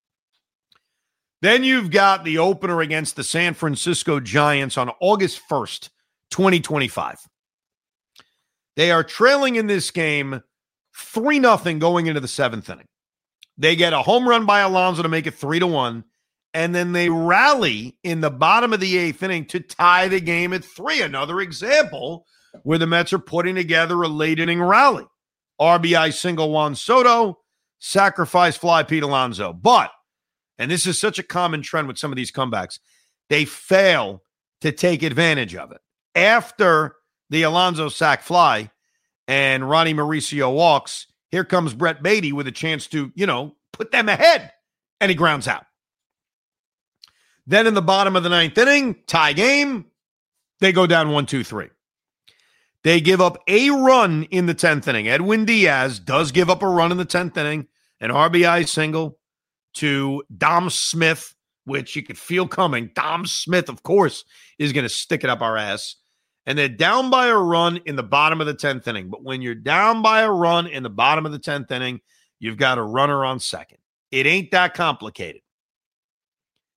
Speaker 14: Then you've got the opener against the San Francisco Giants on August 1st, 2025. They are trailing in this game 3-0 going into the 7th inning. They get a home run by Alonso to make it 3-1. And then they rally in the bottom of the 8th inning to tie the game at 3. Another example where the Mets are putting together a late inning rally. RBI single Juan Soto, sacrifice fly Pete Alonso. But, and this is such a common trend with some of these comebacks, they fail to take advantage of it. After the Alonso sac fly and Ronnie Mauricio walks, here comes Brett Beatty with a chance to, put them ahead. And he grounds out. Then in the bottom of the 9th inning, tie game, they go down 1-2-3. They give up a run in the 10th inning. Edwin Diaz does give up a run in the 10th inning, an RBI single to Dom Smith, which you could feel coming. Dom Smith, of course, is going to stick it up our ass. And they're down by a run in the bottom of the 10th inning. But when you're down by a run in the bottom of the 10th inning, you've got a runner on second. It ain't that complicated.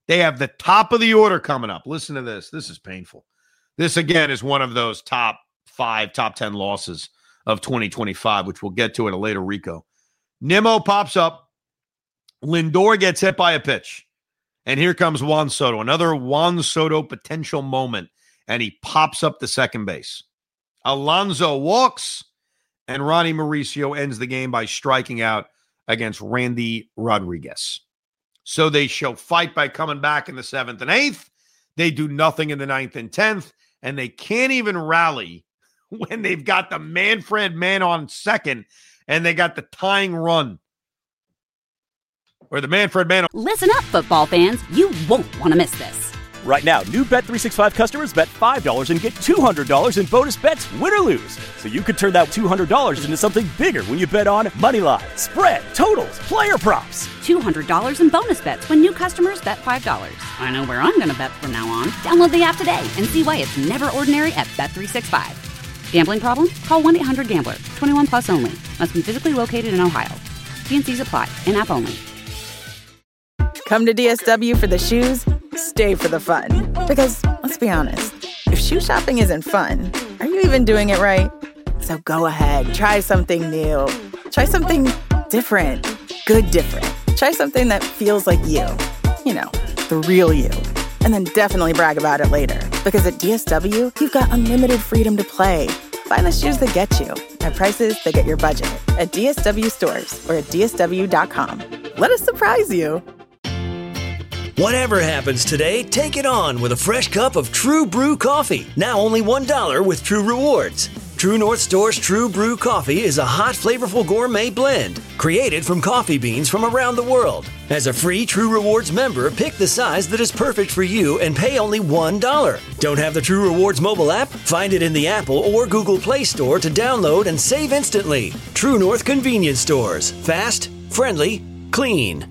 Speaker 14: They have the top of the order coming up. Listen to this. This is painful. This, again, is one of those top 5, top 10 losses of 2025, which we'll get to at a later Rico. Nimmo pops up. Lindor gets hit by a pitch. And here comes Juan Soto. Another Juan Soto potential moment. And he pops up to second base. Alonso walks. And Ronnie Mauricio ends the game by striking out against Randy Rodriguez. So they show fight by coming back in the 7th and 8th. They do nothing in the 9th and 10th. And they can't even rally when they've got the Manfred man on second and they got the tying run. Or the Manfred man.
Speaker 1: Listen up, football fans. You won't want to miss this.
Speaker 2: Right now, new Bet365 customers bet $5 and get $200 in bonus bets, win or lose. So you could turn that $200 into something bigger when you bet on Moneyline, spread, totals, player props.
Speaker 1: $200 in bonus bets when new customers bet $5. I know where I'm going to bet from now on. Download the app today and see why it's never ordinary at Bet365. Gambling problem? Call 1-800-GAMBLER. 21 plus only. Must be physically located in Ohio. T&Cs apply. In-app only.
Speaker 15: Come to DSW for the shoes, stay for the fun. Because, let's be honest, if shoe shopping isn't fun, are you even doing it right? So go ahead, try something new. Try something different. Good different. Try something that feels like you. You know, the real you. And then definitely brag about it later. Because at DSW, you've got unlimited freedom to play. Find the shoes that get you at prices that get your budget at DSW stores or at DSW.com. Let us surprise you.
Speaker 3: Whatever happens today, take it on with a fresh cup of True Brew coffee. Now only $1 with True Rewards. True North Store's True Brew coffee is a hot, flavorful gourmet blend created from coffee beans from around the world. As a free True Rewards member, pick the size that is perfect for you and pay only $1. Don't have the True Rewards mobile app? Find it in the Apple or Google Play Store to download and save instantly. True North Convenience Stores. Fast, friendly, clean.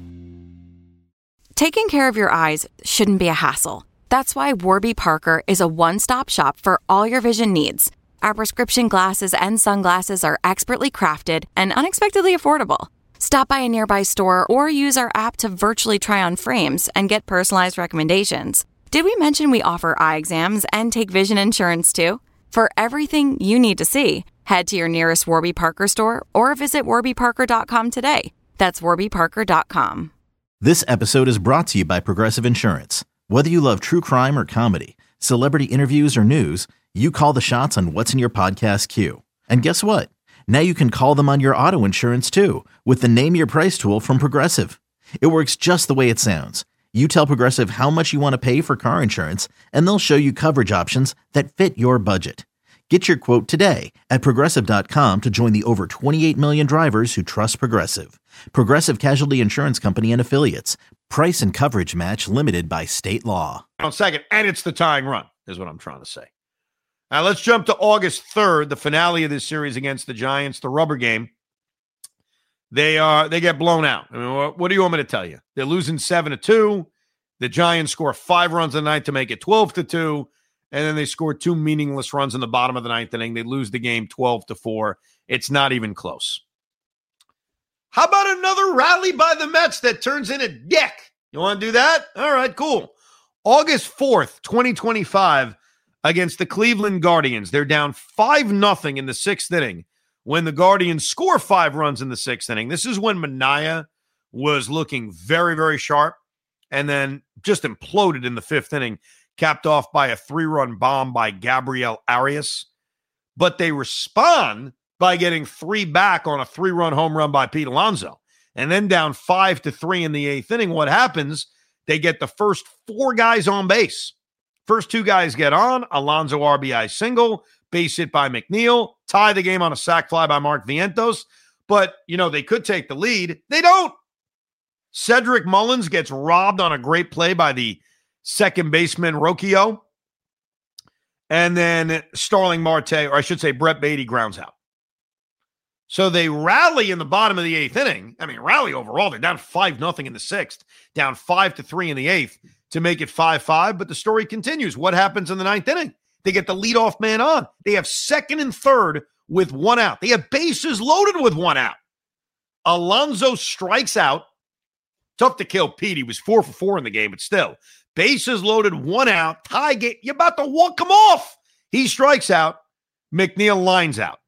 Speaker 5: Taking care of your eyes shouldn't be a hassle. That's why Warby Parker is a one-stop shop for all your vision needs. Our prescription glasses and sunglasses are expertly crafted and unexpectedly affordable. Stop by a nearby store or use our app to virtually try on frames and get personalized recommendations. Did we mention we offer eye exams and take vision insurance too? For everything you need to see, head to your nearest Warby Parker store or visit warbyparker.com today. That's warbyparker.com.
Speaker 4: This episode is brought to you by Progressive Insurance. Whether you love true crime or comedy, celebrity interviews or news, you call the shots on what's in your podcast queue. And guess what? Now you can call them on your auto insurance too with the Name Your Price tool from Progressive. It works just the way it sounds. You tell Progressive how much you want to pay for car insurance, and they'll show you coverage options that fit your budget. Get your quote today at Progressive.com to join the over 28 million drivers who trust Progressive. Progressive Casualty Insurance Company and Affiliates. Price and coverage match limited by state law.
Speaker 14: On second, and it's the tying run, is what I'm trying to say. Now let's jump to August 3rd, the finale of this series against the Giants, the rubber game. They get blown out. I mean, what do you want me to tell you? They're losing 7-2. The Giants score 5 runs a night to make it 12-2. And then they score 2 meaningless runs in the bottom of the 9th inning. They lose the game 12-4. It's not even close. How about another rally by the Mets that turns in a dick? You want to do that? All right, cool. August 4th, 2025, against the Cleveland Guardians. They're down 5-0 in the 6th inning when the Guardians score 5 runs in the 6th inning. This is when Manaea was looking very, very sharp and then just imploded in the 5th inning, capped off by a 3-run bomb by Gabriel Arias. But they respond by getting 3 back on a 3-run home run by Pete Alonso. And then down 5-3 in the 8th inning, what happens? They get the first 4 guys on base. First 2 guys get on, Alonso RBI single, base hit by McNeil, tie the game on a sac fly by Mark Vientos. But, they could take the lead. They don't. Cedric Mullins gets robbed on a great play by the second baseman Rocchio. And then Starling Marte, or I should say Brett Beatty, grounds out. So they rally in the bottom of the 8th inning. I mean, rally overall. They're down 5-0 in the 6th, down 5-3 in the 8th to make it 5-5. But the story continues. What happens in the 9th inning? They get the leadoff man on. They have 2nd and 3rd with 1 out. They have bases loaded with 1 out. Alonso strikes out Tough to kill Pete. He was 4 for 4 in the game, but still. Bases loaded, 1 out. Tie game. You're about to walk him off. He strikes out. McNeil lines out.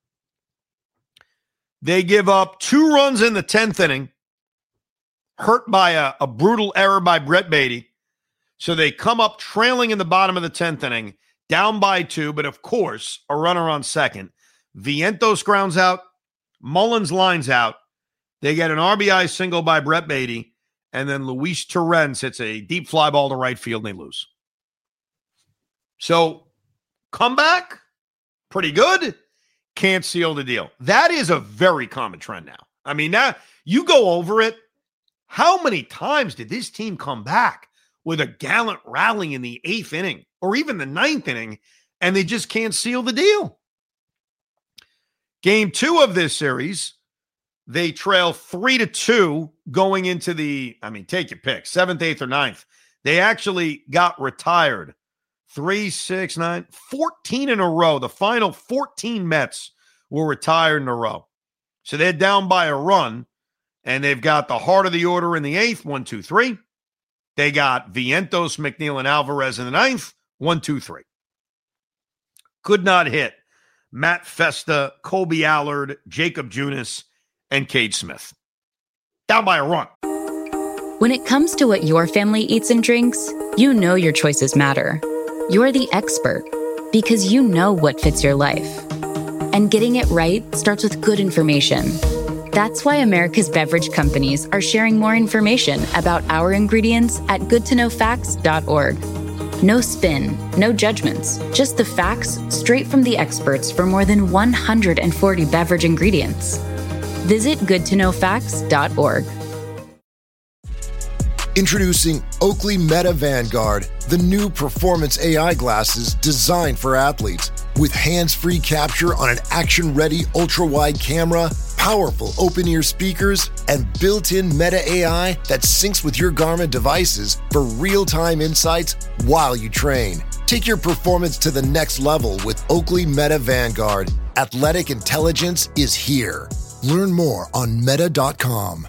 Speaker 14: They give up 2 runs in the 10th inning, hurt by a brutal error by Brett Beatty. So they come up trailing in the bottom of the 10th inning, down by 2, but of course, a runner on second. Vientos grounds out. Mullins lines out. They get an RBI single by Brett Beatty, and then Luis Torrens hits a deep fly ball to right field, and they lose. So, comeback, pretty good. Can't seal the deal. That is a very common trend now. I mean, now you go over it. How many times did this team come back with a gallant rally in the 8th inning or even the 9th inning, and they just can't seal the deal? Game 2 of this series, they trail 3-2 going into the, take your pick, 7th, 8th, or 9th. They actually got retired 3, 6, 9, 14 in a row. The final 14 Mets were retired in a row. So they're down by a run, and they've got the heart of the order in the 8th, 1, 2, 3. They got Vientos, McNeil, and Alvarez in the 9th, 1, 2, 3. Could not hit Matt Festa, Colby Allard, Jacob Junis, and Cade Smith. Down by a run.
Speaker 6: When it comes to what your family eats and drinks, you know your choices matter. You're the expert because you know what fits your life. And getting it right starts with good information. That's why America's beverage companies are sharing more information about our ingredients at goodtoknowfacts.org. No spin, no judgments, just the facts straight from the experts for more than 140 beverage ingredients. Visit goodtoknowfacts.org.
Speaker 7: Introducing Oakley Meta Vanguard, the new performance AI glasses designed for athletes. With hands-free capture on an action-ready ultra-wide camera, powerful open-ear speakers, and built-in Meta AI that syncs with your Garmin devices for real-time insights while you train. Take your performance to the next level with Oakley Meta Vanguard. Athletic intelligence is here. Learn more on meta.com.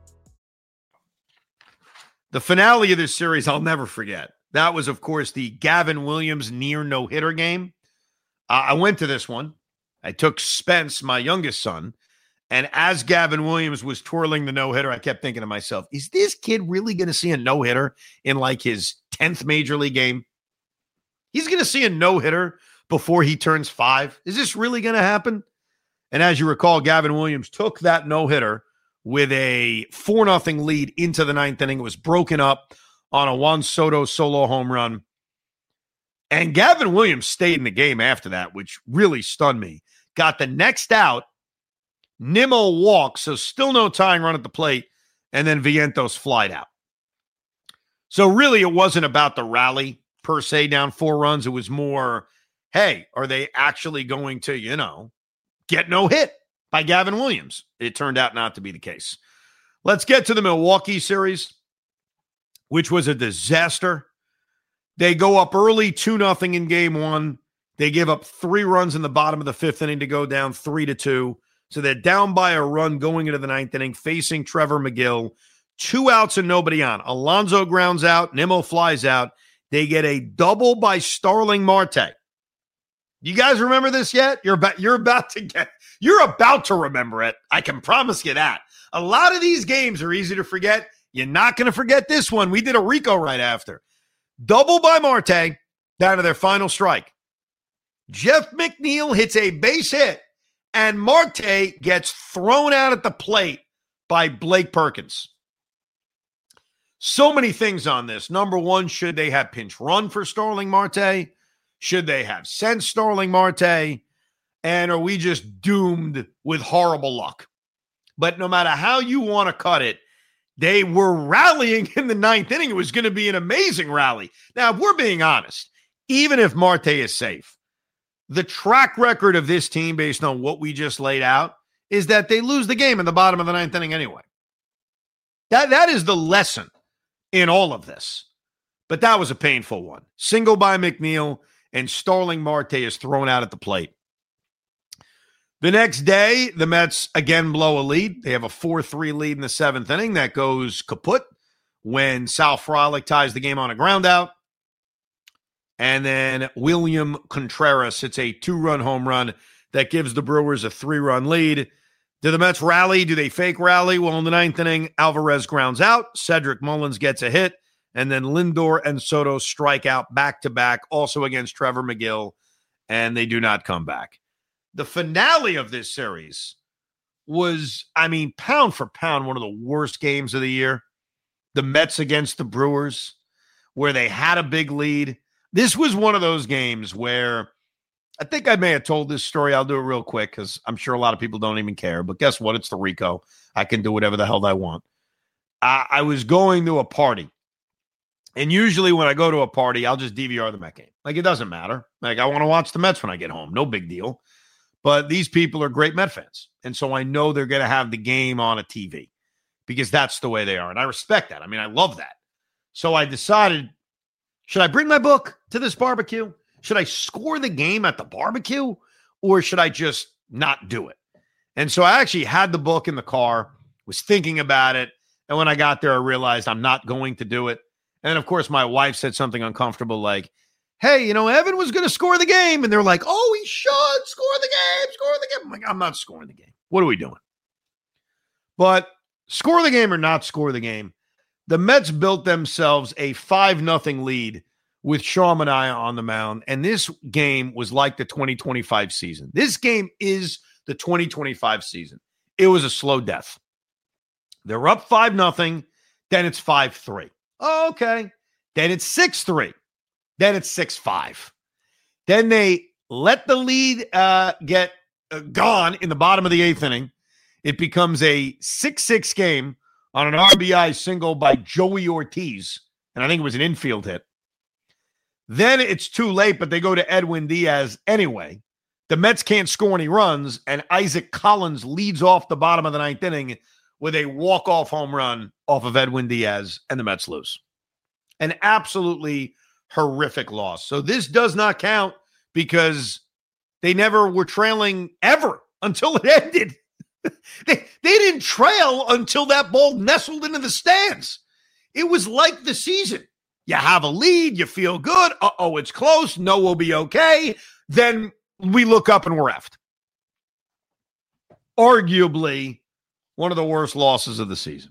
Speaker 14: The finale of this series, I'll never forget. That was, of course, the Gavin Williams near no-hitter game. I went to this one. I took Spence, my youngest son, and as Gavin Williams was twirling the no-hitter, I kept thinking to myself, is this kid really going to see a no-hitter in like his 10th major league game? He's going to see a no-hitter before he turns 5. Is this really going to happen? And as you recall, Gavin Williams took that no-hitter with a 4-0 lead into the 9th inning. It was broken up on a Juan Soto solo home run. And Gavin Williams stayed in the game after that, which really stunned me. Got the next out. Nimmo walks, so still no tying run at the plate. And then Vientos flied out. So really it wasn't about the rally per se down 4 runs. It was more, hey, are they actually going to, get no hit by Gavin Williams? It turned out not to be the case. Let's get to the Milwaukee series, which was a disaster. They go up early 2-0 in game 1. They give up 3 runs in the bottom of the 5th inning to go down 3-2. So they're down by a run going into the 9th inning, facing Trevor McGill. 2 outs and nobody on. Alonso grounds out. Nimmo flies out. They get a double by Starling Marte. You guys remember this yet? You're about to remember it. I can promise you that. A lot of these games are easy to forget. You're not going to forget this one. We did a Rico right after. Double by Marte down to their final strike. Jeff McNeil hits a base hit, and Marte gets thrown out at the plate by Blake Perkins. So many things on this. Number one, should they have pinch run for Starling Marte? Should they have sent Starling Marte? And are we just doomed with horrible luck? But no matter how you want to cut it, they were rallying in the 9th inning. It was going to be an amazing rally. Now, if we're being honest, even if Marte is safe, the track record of this team, based on what we just laid out, is that they lose the game in the bottom of the 9th inning anyway. That is the lesson in all of this. But that was a painful one. Single by McNeil, and Starling Marte is thrown out at the plate. The next day, the Mets again blow a lead. They have a 4-3 lead in the 7th inning. That goes kaput. when Sal Frolic ties the game on a ground out. And then William Contreras hits a 2-run home run that gives the Brewers a 3-run lead. Do the Mets rally? Do they fake rally? Well, in the 9th inning, Alvarez grounds out. Cedric Mullins gets a hit. And then Lindor and Soto strike out back-to-back, also against Trevor McGill, and they do not come back. The finale of this series was, pound for pound, one of the worst games of the year. The Mets against the Brewers, where they had a big lead. This was one of those games where I think I may have told this story. I'll do it real quick because I'm sure a lot of people don't even care. But guess what? It's the Rico. I can do whatever the hell I want. I was going to a party. And usually when I go to a party, I'll just DVR the Met game. Like, it doesn't matter. Like, I want to watch the Mets when I get home. No big deal. But these people are great Met fans. And so I know they're going to have the game on a TV because that's the way they are. And I respect that. I love that. So I decided, should I bring my book to this barbecue? Should I score the game at the barbecue? Or should I just not do it? And so I actually had the book in the car, was thinking about it. And when I got there, I realized I'm not going to do it. And then, of course, my wife said something uncomfortable like, hey, Evan was going to score the game. And they're like, oh, he should score the game. I'm like, I'm not scoring the game. What are we doing? But score the game or not score the game, the Mets built themselves a 5-0 lead with Sean Manaea on the mound. And this game was like the 2025 season. This game is the 2025 season. It was a slow death. They're up 5-0. Then it's 5-3. Oh, okay. Then it's 6-3. Then it's 6-5. Then they let the lead get gone in the bottom of the 8th inning. It becomes a 6-6 game on an RBI single by Joey Ortiz. And I think it was an infield hit. Then it's too late, but they go to Edwin Diaz anyway. The Mets can't score any runs, and Isaac Collins leads off the bottom of the 9th inning with a walk-off home run off of Edwin Diaz, and the Mets lose. An absolutely horrific loss. So this does not count because they never were trailing ever until it ended. They didn't trail until that ball nestled into the stands. It was like the season. You have a lead, you feel good. Uh-oh, it's close. No, we'll be okay. Then we look up and we're effed. Arguably one of the worst losses of the season.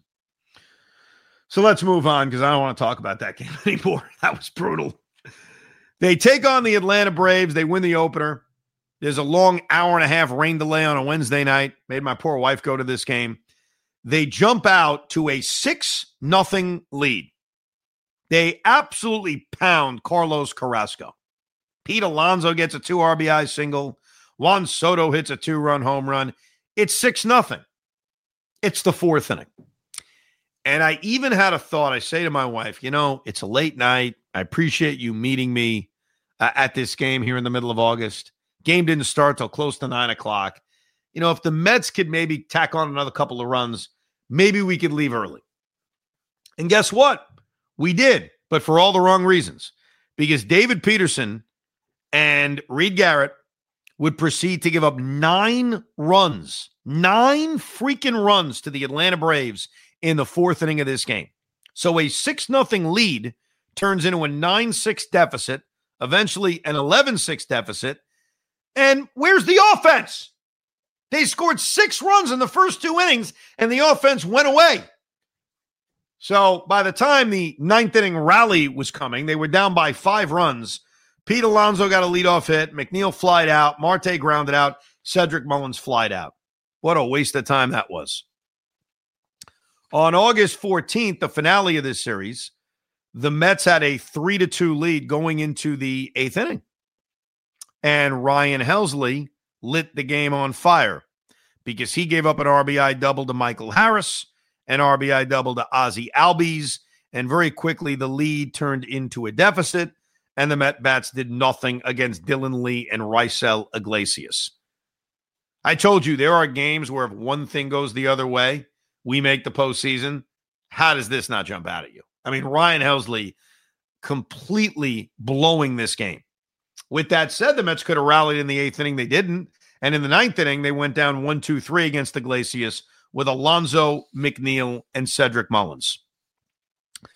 Speaker 14: So let's move on because I don't want to talk about that game anymore. That was brutal. They take on the Atlanta Braves. They win the opener. There's a long hour-and-a-half rain delay on a Wednesday night. Made my poor wife go to this game. They jump out to a 6-0 lead. They absolutely pound Carlos Carrasco. Pete Alonso gets a 2 RBI single. Juan Soto hits a 2-run home run. It's 6-0. It's the 4th inning. And I even had a thought. I say to my wife, it's a late night. I appreciate you meeting me at this game here in the middle of August. Game didn't start till close to 9 o'clock. If the Mets could maybe tack on another couple of runs, maybe we could leave early. And guess what? We did, but for all the wrong reasons. Because David Peterson and Reed Garrett would proceed to give up 9 runs, 9 freaking runs to the Atlanta Braves in the 4th inning of this game. So a 6-0 lead turns into a 9-6 deficit, eventually an 11-6 deficit. And where's the offense? They scored 6 runs in the first 2 innings, and the offense went away. So by the time the 9th inning rally was coming, they were down by 5 runs. Pete Alonso got a leadoff hit. McNeil flied out. Marte grounded out. Cedric Mullins flied out. What a waste of time that was. On August 14th, the finale of this series, the Mets had a 3-2 lead going into the 8th inning. And Ryan Helsley lit the game on fire because he gave up an RBI double to Michael Harris, an RBI double to Ozzie Albies, and very quickly the lead turned into a deficit, and the Met Bats did nothing against Dylan Lee and Raisel Iglesias. I told you there are games where if one thing goes the other way, we make the postseason. How does this not jump out at you? Ryan Helsley completely blowing this game. With that said, the Mets could have rallied in the 8th inning. They didn't. And in the 9th inning, they went down 1-2-3 against Iglesias with Alonso, McNeil, and Cedric Mullins.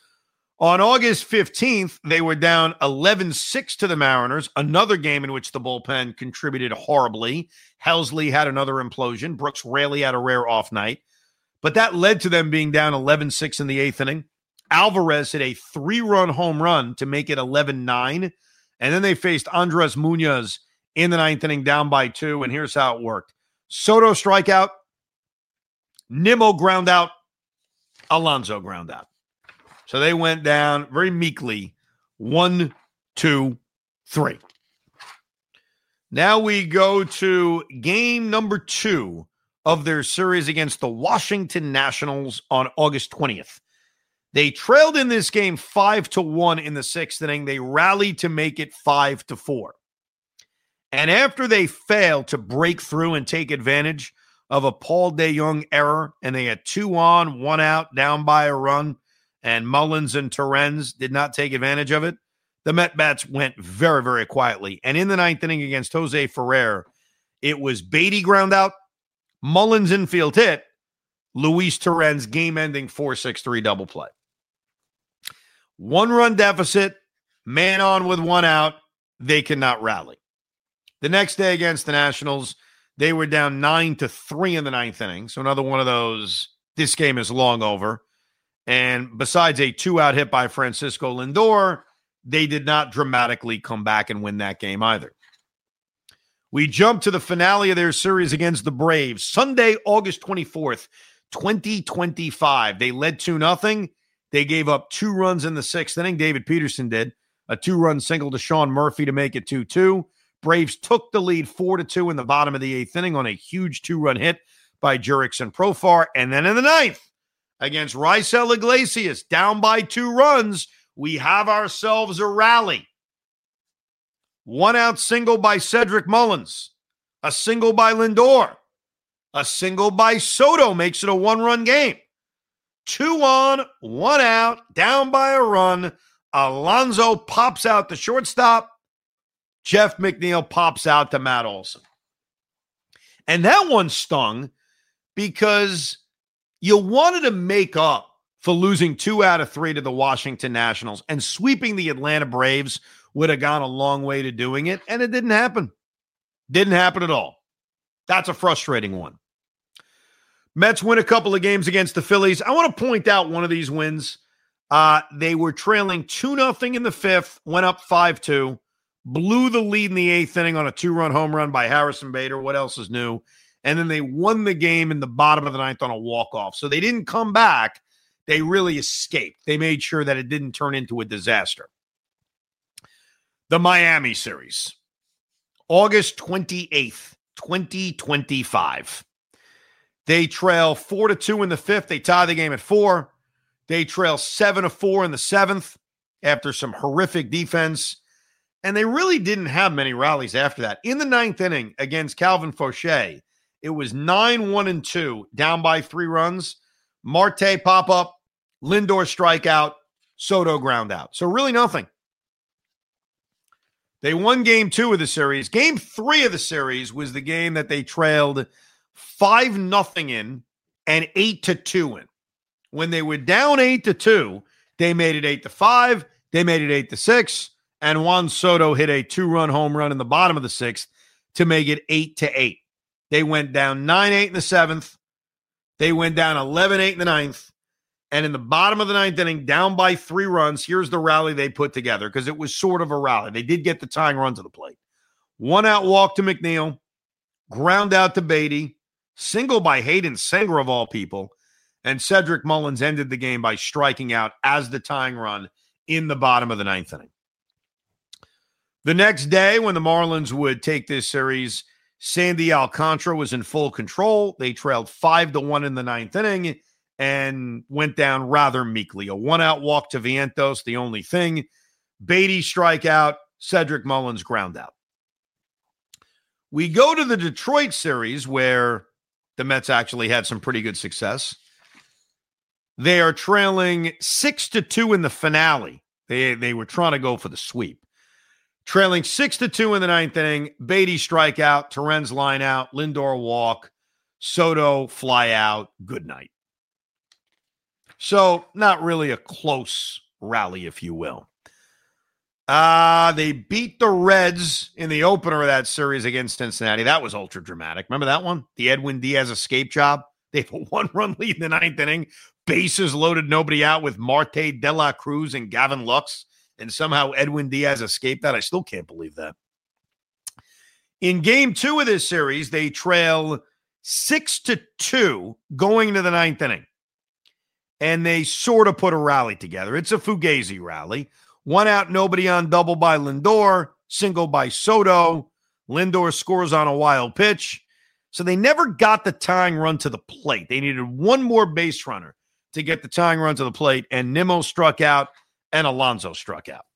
Speaker 14: On August 15th, they were down 11-6 to the Mariners, another game in which the bullpen contributed horribly. Helsley had another implosion. Brooks Raley had a rare off night. But that led to them being down 11-6 in the 8th inning. Alvarez hit a 3-run home run to make it 11-9. And then they faced Andres Munoz in the 9th inning down by 2. And here's how it worked. Soto strikeout. Nimmo ground out. Alonso ground out. So they went down very meekly. 1, 2, 3. Now we go to game number 2 of their series against the Washington Nationals on August 20th. They trailed in this game 5-1 in the 6th inning. They rallied to make it 5-4. And after they failed to break through and take advantage of a Paul DeJong error, and they had 2 on, 1 out, down by a run, and Mullins and Torrens did not take advantage of it, the Met Bats went very, very quietly. And in the 9th inning against Jose Ferrer, it was Beatty ground out, Mullins infield hit, Luis Torrens game-ending 4-6-3 double play. 1-run deficit, man on with 1 out, they cannot rally. The next day against the Nationals, they were down 9-3 in the 9th inning. So another one of those, this game is long over. And besides a 2-out hit by Francisco Lindor, they did not dramatically come back and win that game either. We jump to the finale of their series against the Braves. Sunday, August 24th, 2025. They led 2-0. They gave up 2 runs in the 6th inning. David Peterson did. A 2-run single to Sean Murphy to make it 2-2. Braves took the lead 4-2 in the bottom of the 8th inning on a huge 2-run hit by Jurickson Profar. And then in the 9th, against Raisel Iglesias, down by 2 runs, we have ourselves a rally. 1-out single by Cedric Mullins. A single by Lindor. A single by Soto makes it a 1-run game. 2 on, 1 out, down by a run. Alonso pops out the shortstop. Jeff McNeil pops out to Matt Olson. And that one stung because you wanted to make up for losing 2 out of 3 to the Washington Nationals, and sweeping the Atlanta Braves would have gone a long way to doing it, and it didn't happen. Didn't happen at all. That's a frustrating one. Mets win a couple of games against the Phillies. I want to point out one of these wins. They were trailing 2-0 in the 5th, went up 5-2, blew the lead in the 8th inning on a 2-run home run by Harrison Bader. What else is new? And then they won the game in the bottom of the 9th on a walk-off. So they didn't come back. They really escaped. They made sure that it didn't turn into a disaster. The Miami series, August 28th, 2025. They trail 4-2 in the 5th. They tie the game at 4. They trail 7-4 in the 7th after some horrific defense. And they really didn't have many rallies after that. In the 9th inning against Calvin Fauché, it was 9-1-2, down by 3 runs. Marte pop-up, Lindor strikeout, Soto ground out. So really nothing. They won game 2 of the series. Game 3 of the series was the game that they trailed 5-0 in and 8-2 in. When they were down 8-2, they made it 8-5. They made it 8-6. And Juan Soto hit a 2-run home run in the bottom of the 6th to make it 8-8. They went down 9-8 in the 7th. They went down 11-8 in the 9th. And in the bottom of the 9th inning, down by 3 runs, here's the rally they put together, because it was sort of a rally. They did get the tying run to the plate. 1-out walk to McNeil, ground out to Beatty, single by Hayden Senger of all people, and Cedric Mullins ended the game by striking out as the tying run in the bottom of the 9th inning. The next day, when the Marlins would take this series, Sandy Alcantara was in full control. They trailed 5-1 in the 9th inning and went down rather meekly. A 1-out walk to Vientos, the only thing. Beatty strikeout, Cedric Mullins ground out. We go to the Detroit series, where the Mets actually had some pretty good success. They are trailing 6-2 in the finale. They were trying to go for the sweep. Trailing 6-2 in the 9th inning, Beatty strikeout, Torrens line out, Lindor walk, Soto fly out, good night. So not really a close rally, if you will. They beat the Reds in the opener of that series against Cincinnati. That was ultra dramatic. Remember that one? The Edwin Diaz escape job. They have a 1-run lead in the ninth inning. Bases loaded, nobody out with Marte De La Cruz and Gavin Lux. And somehow Edwin Diaz escaped that. I still can't believe that. In game 2 of this series, they trail 6-2 going into the ninth inning. And they sort of put a rally together. It's a Fugazi rally. 1 out, nobody on, double by Lindor, single by Soto. Lindor scores on a wild pitch. So they never got the tying run to the plate. They needed one more base runner to get the tying run to the plate, and Nimmo struck out and Alonso struck out.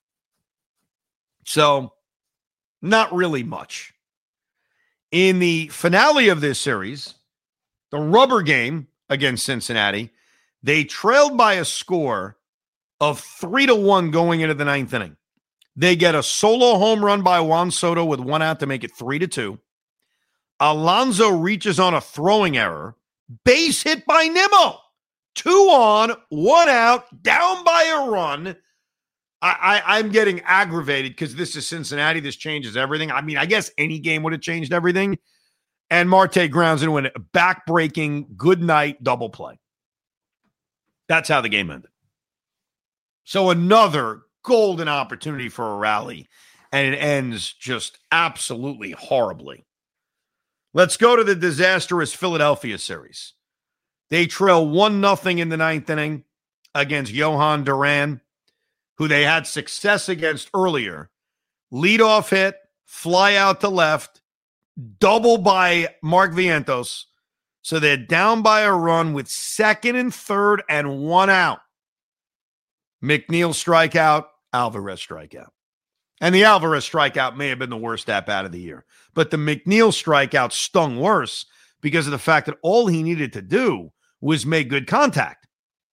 Speaker 14: So not really much. In the finale of this series, the rubber game against Cincinnati, they trailed by a score of 3-1 going into the ninth inning. They get a solo home run by Juan Soto with 1 out to make it 3-2. Alonso reaches on a throwing error. Base hit by Nimmo. 2 on, 1 out, down by a run. I'm getting aggravated because this is Cincinnati. This changes everything. I mean, I guess any game would have changed everything. And Marte grounds into a back-breaking, good-night double play. That's how the game ended. So another golden opportunity for a rally, and it ends just absolutely horribly. Let's go to the disastrous Philadelphia series. They trail 1-0 in the ninth inning against Johan Duran, who they had success against earlier. Leadoff hit, fly out to left, double by Mark Vientos. So they're down by a run with 2nd and 3rd and 1 out. McNeil strikeout, Alvarez strikeout. And the Alvarez strikeout may have been the worst at-bat of the year. But the McNeil strikeout stung worse because of the fact that all he needed to do was make good contact.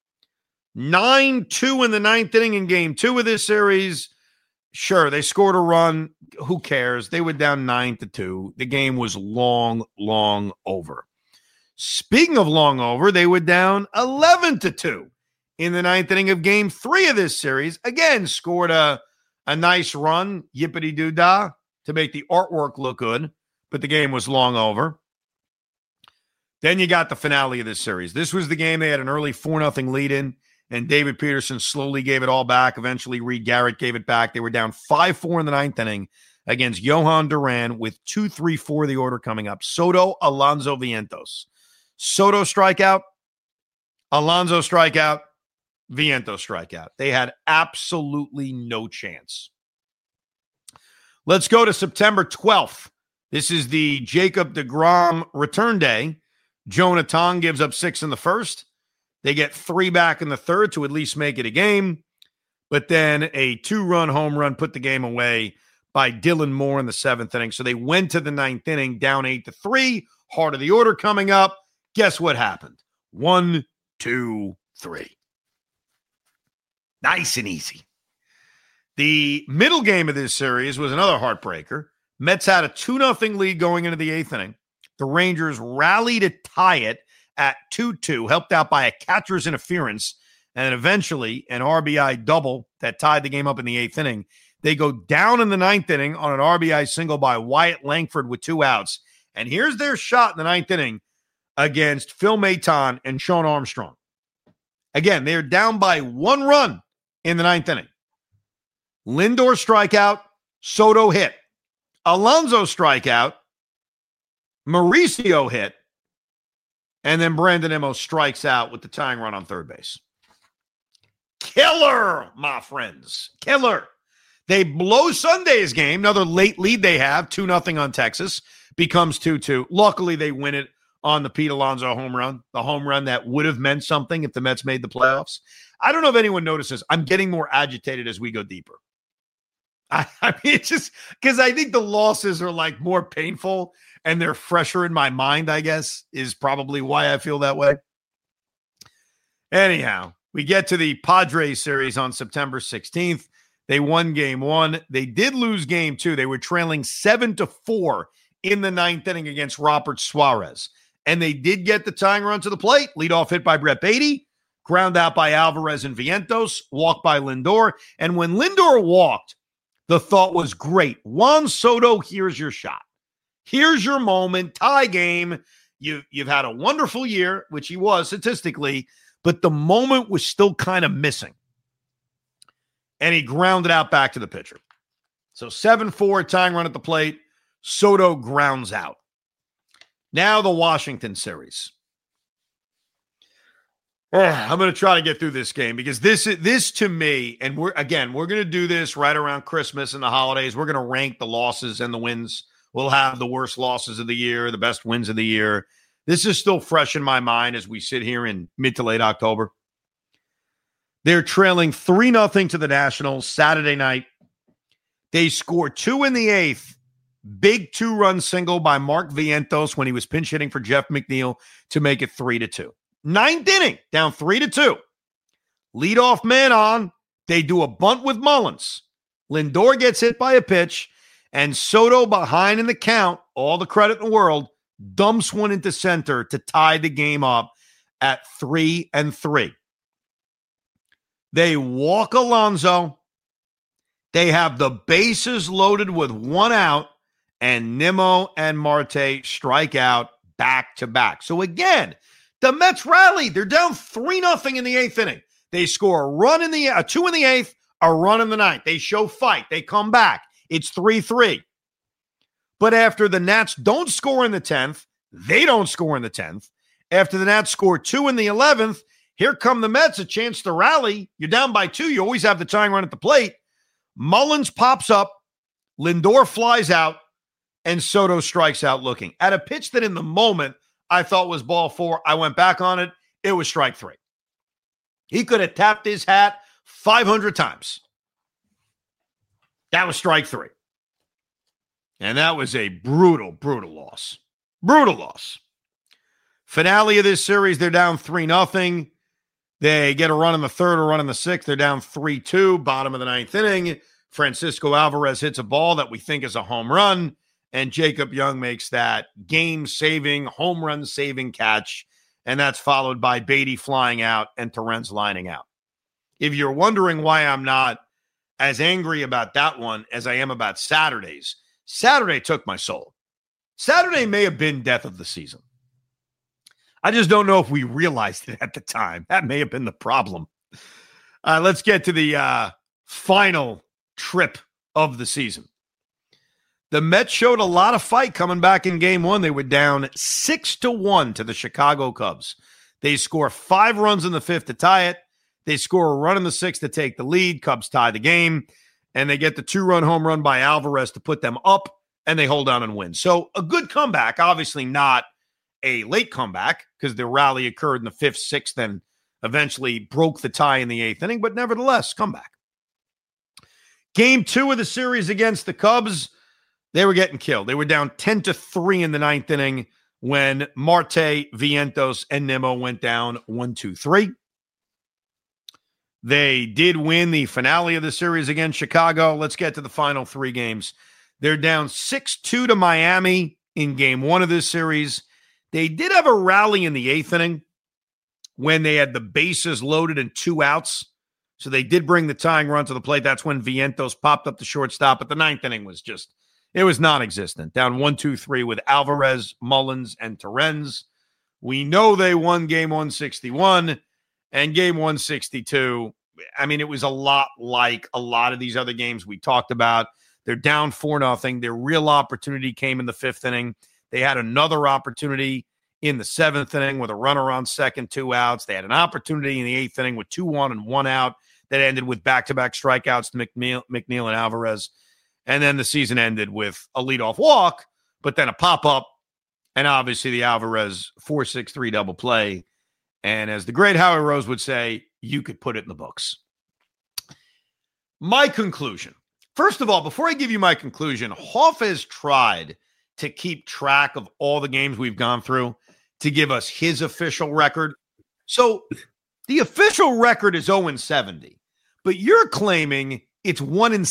Speaker 14: 9-2 in the ninth inning in game 2 of this series. Sure, they scored a run. Who cares? They were down 9-2. The game was long over. Speaking of long over, they were down 11-2 in the ninth inning of game 3 of this series. Again, scored a nice run, yippity-doo-dah, to make the artwork look good, but the game was long over. Then you got the finale of this series. This was the game they had an early 4-0 lead in, and David Peterson slowly gave it all back. Eventually, Reed Garrett gave it back. They were down 5-4 in the ninth inning against Johan Duran with 2-3-4 the order coming up. Soto, Alonso, Vientos. Soto strikeout, Alonso strikeout, Vientos strikeout. They had absolutely no chance. Let's go to September 12th. This is the Jacob deGrom return day. Jonah Tong gives up 6 in the first. They get 3 back in the third to at least make it a game. But then a 2-run home run put the game away by Dylan Moore in the 7th inning. So they went to the 9th inning down 8-3. Heart of the order coming up. Guess what happened? 1, 2, 3. Nice and easy. The middle game of this series was another heartbreaker. Mets had a 2-0 lead going into the 8th inning. The Rangers rallied to tie it at 2-2, helped out by a catcher's interference, and eventually an RBI double that tied the game up in the 8th inning. They go down in the 9th inning on an RBI single by Wyatt Langford with 2 outs. And here's their shot in the 9th inning against Phil Maton and Sean Armstrong. Again, they're down by 1 run in the 9th inning. Lindor strikeout, Soto hit. Alonso strikeout, Mauricio hit, and then Brandon Nimmo strikes out with the tying run on third base. Killer, my friends. Killer. They blow Sunday's game, another late lead they have, 2-0 on Texas, becomes 2-2. Luckily, they win it on the Pete Alonso home run, the home run that would have meant something if the Mets made the playoffs. I don't know if anyone notices. I'm getting more agitated as we go deeper. I mean, it's just because I think the losses are like more painful and they're fresher in my mind, I guess, is probably why I feel that way. Anyhow, we get to the Padres series on September 16th. They won game 1. They did lose game 2. They were trailing 7-4 in the 9th inning against Robert Suarez. And they did get the tying run to the plate. Leadoff hit by Brett Beatty. ground out by Alvarez and Vientos, walk by Lindor. And when Lindor walked, the thought was great. Juan Soto, here's your shot. Here's your moment, tie game. You've had a wonderful year, which he was statistically, but the moment was still kind of missing. And he grounded out back to the pitcher. So 7-4, tying run at the plate. Soto grounds out. Now the Washington series. I'm going to try to get through this game because this to me, and we're going to do this right around Christmas and the holidays. We're going to rank the losses and the wins. We'll have the worst losses of the year, the best wins of the year. This is still fresh in my mind as we sit here in mid to late October. They're trailing 3-0 to the Nationals Saturday night. They score 2 in the 8th. Big 2-run single by Mark Vientos when he was pinch hitting for Jeff McNeil to make it 3-2. 9th inning, down 3-2. Leadoff man on. They do a bunt with Mullins. Lindor gets hit by a pitch, and Soto behind in the count, all the credit in the world, dumps one into center to tie the game up at 3-3. They walk Alonso. They have the bases loaded with 1 out, and Nimmo and Marte strike out back-to-back. So again, the Mets rally. They're down 3-0 in the 8th inning. They score a 2 in the 8th, a run in the 9th. They show fight. They come back. It's 3-3. But after the Nats don't score in the 10th, they don't score in the 10th. After the Nats score 2 in the 11th, here come the Mets, a chance to rally. You're down by 2. You always have the tying run at the plate. Mullins pops up. Lindor flies out. And Soto strikes out looking. At a pitch that in the moment I thought was ball 4. I went back on it. It was strike 3. He could have tapped his hat 500 times. That was strike 3. And that was a brutal, brutal loss. Brutal loss. Finale of this series, they're down 3-0. They get a run in the 3rd, a run in the 6th. They're down 3-2, bottom of the 9th inning. Francisco Alvarez hits a ball that we think is a home run. And Jacob Young makes that game-saving, home run-saving catch. And that's followed by Beatty flying out and Torrens lining out. If you're wondering why I'm not as angry about that one as I am about Saturday's, Saturday took my soul. Saturday may have been death of the season. I just don't know if we realized it at the time. That may have been the problem. Let's get to the final trip of the season. The Mets showed a lot of fight coming back in game 1. They were down 6-1 to the Chicago Cubs. They score 5 runs in the 5th to tie it. They score a run in the 6th to take the lead. Cubs tie the game. And they get the 2-run home run by Alvarez to put them up, and they hold on and win. So a good comeback, obviously not a late comeback because the rally occurred in the 5th, 6th, and eventually broke the tie in the 8th inning, but nevertheless, comeback. Game 2 of the series against the Cubs, they were getting killed. They were down 10-3 in the 9th inning when Marte, Vientos, and Nimmo went down 1-2-3. They did win the finale of the series against Chicago. Let's get to the final 3 games. They're down 6-2 to Miami in game 1 of this series. They did have a rally in the 8th inning when they had the bases loaded and 2 outs. So they did bring the tying run to the plate. That's when Vientos popped up the shortstop. But the 9th inning was just, it was non-existent. Down 1-2-3 with Alvarez, Mullins, and Torrens. We know they won game 161 and game 162. I mean, it was a lot like a lot of these other games we talked about. They're down 4-0. Their real opportunity came in the 5th inning. They had another opportunity in the 7th inning with a runner on second, 2 outs. They had an opportunity in the 8th inning with 2-1 and 1 out that ended with back-to-back strikeouts to McNeil and Alvarez. And then the season ended with a leadoff walk, but then a pop-up, and obviously the Alvarez 4-6-3 double play. And as the great Howie Rose would say, you could put it in the books. My conclusion. First of all, before I give you my conclusion, Hoff has tried to keep track of all the games we've gone through to give us his official record. So the official record is 0-70, but you're claiming it's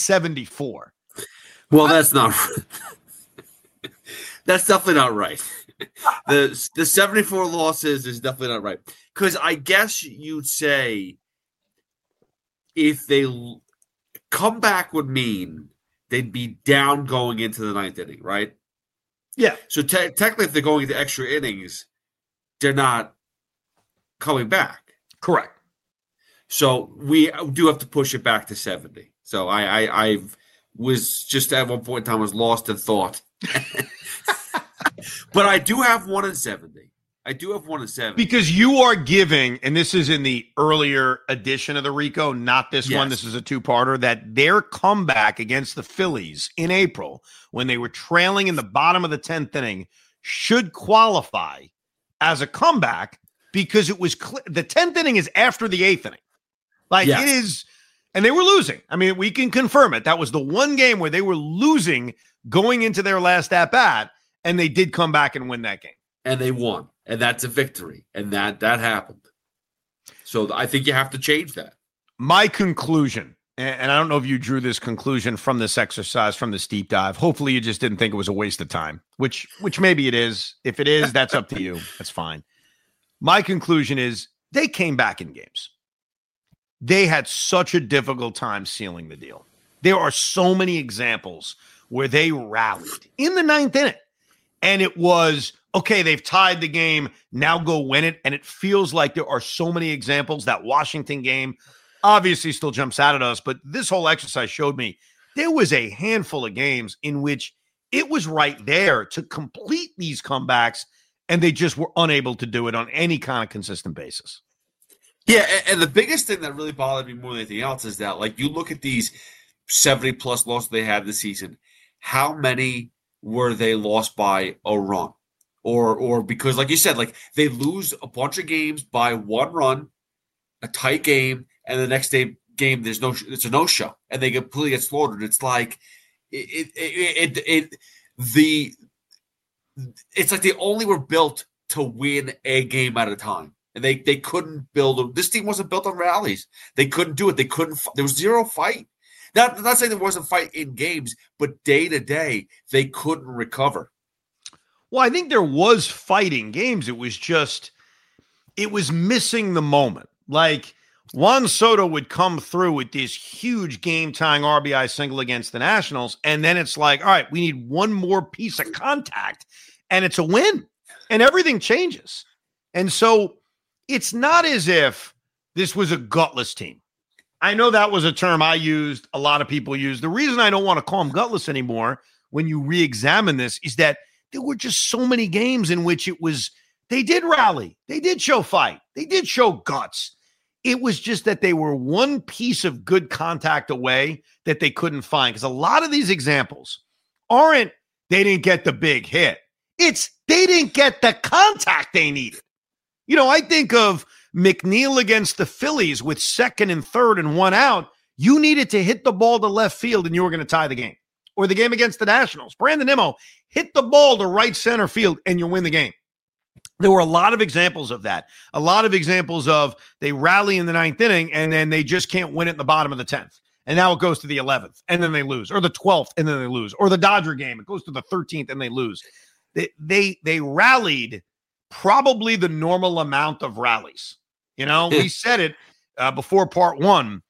Speaker 14: 1-74.
Speaker 8: Well, that's not that's definitely not right. The 74 losses is definitely not right. Because I guess you'd say if they come back would mean they'd be down going into the 9th inning, right?
Speaker 14: Yeah.
Speaker 8: So technically, if they're going into extra innings, they're not coming back.
Speaker 14: Correct.
Speaker 8: So we do have to push it back to 70. So I was just at one point in time was lost in thought. But I do have 1 in 70. I do have 1 in 70.
Speaker 14: Because you are giving, and this is in the earlier edition of the Rico, not this one. This is a two-parter, that their comeback against the Phillies in April, when they were trailing in the bottom of the 10th inning, should qualify as a comeback because it was the 10th inning is after the 8th inning. Like it is, and they were losing. I mean, we can confirm it. That was the one game where they were losing going into their last at-bat, and they did come back and win that game.
Speaker 8: And they won. And that's a victory. And that happened. So I think you have to change that.
Speaker 14: My conclusion, and I don't know if you drew this conclusion from this exercise, from this deep dive. Hopefully you just didn't think it was a waste of time, which maybe it is. If it is, that's up to you. That's fine. My conclusion is they came back in games. They had such a difficult time sealing the deal. There are so many examples where they rallied in the 9th inning. And it was, okay, they've tied the game, now go win it. And it feels like there are so many examples. That Washington game obviously still jumps out at us, but this whole exercise showed me there was a handful of games in which it was right there to complete these comebacks, and they just were unable to do it on any kind of consistent basis.
Speaker 8: Yeah, and the biggest thing that really bothered me more than anything else is that, like, you look at these 70-plus losses they had this season, how many were they lost by a run? Or because, like you said, like they lose a bunch of games by 1 run, a tight game, and the next game it's a no-show, and they completely get slaughtered. It's like it's like they only were built to win a game at a time, and they couldn't build. This team wasn't built on rallies. They couldn't do it. They couldn't. There was zero fight. Not saying there wasn't fight in games, but day to day they couldn't recover.
Speaker 14: Well, I think there was fighting games. It was missing the moment. Like Juan Soto would come through with this huge game-tying RBI single against the Nationals, and then it's like, all right, we need one more piece of contact, and it's a win, and everything changes. And so it's not as if this was a gutless team. I know that was a term I used, a lot of people use. The reason I don't want to call them gutless anymore when you re-examine this is that there were just so many games in which they did rally. They did show fight. They did show guts. It was just that they were one piece of good contact away that they couldn't find. Because a lot of these examples aren't they didn't get the big hit. It's they didn't get the contact they needed. You know, I think of McNeil against the Phillies with 2nd and 3rd and 1 out. You needed to hit the ball to left field and you were going to tie the game. Or the game against the Nationals. Brandon Nimmo hit the ball to right center field and you win the game. There were a lot of examples of that. A lot of examples of they rally in the 9th inning and then they just can't win it in the bottom of the 10th. And now it goes to the 11th and then they lose. Or the 12th and then they lose. Or the Dodger game, it goes to the 13th and they lose. They rallied probably the normal amount of rallies. You know, we said it before part 1.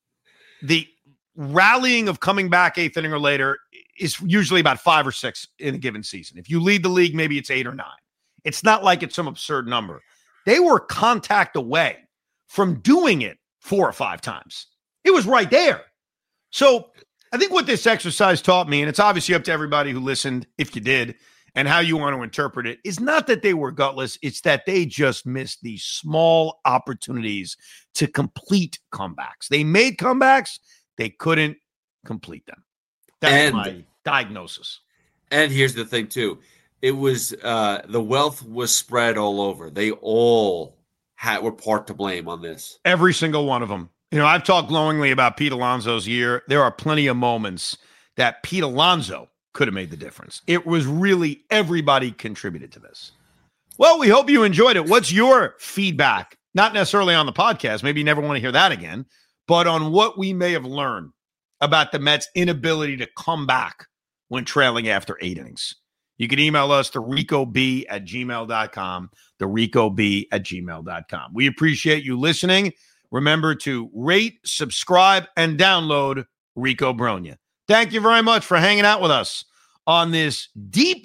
Speaker 14: The rallying of coming back 8th inning or later is usually about 5 or 6 in a given season. If you lead the league, maybe it's 8 or 9. It's not like it's some absurd number. They were contact away from doing it 4 or 5 times. It was right there. So I think what this exercise taught me, and it's obviously up to everybody who listened, if you did, and how you want to interpret it, is not that they were gutless. It's that they just missed these small opportunities to complete comebacks. They made comebacks. They couldn't complete them. That's my diagnosis.
Speaker 8: And here's the thing, too. It was the wealth was spread all over. They all were part to blame on this.
Speaker 14: Every single one of them. You know, I've talked glowingly about Pete Alonso's year. There are plenty of moments that Pete Alonso could have made the difference. It was really everybody contributed to this. Well, we hope you enjoyed it. What's your feedback? Not necessarily on the podcast. Maybe you never want to hear that again, but on what we may have learned about the Mets' inability to come back when trailing after 8 innings. You can email us to ricob@gmail.com, ricob@gmail.com. We appreciate you listening. Remember to rate, subscribe, and download Rico Brogna. Thank you very much for hanging out with us on this deep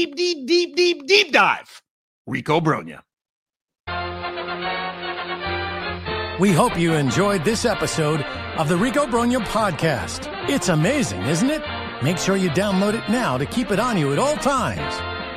Speaker 14: dive. Rico Brogna.
Speaker 13: We hope you enjoyed this episode of the Rico Brogna podcast. It's amazing, isn't it? Make sure you download it now to keep it on you at all times.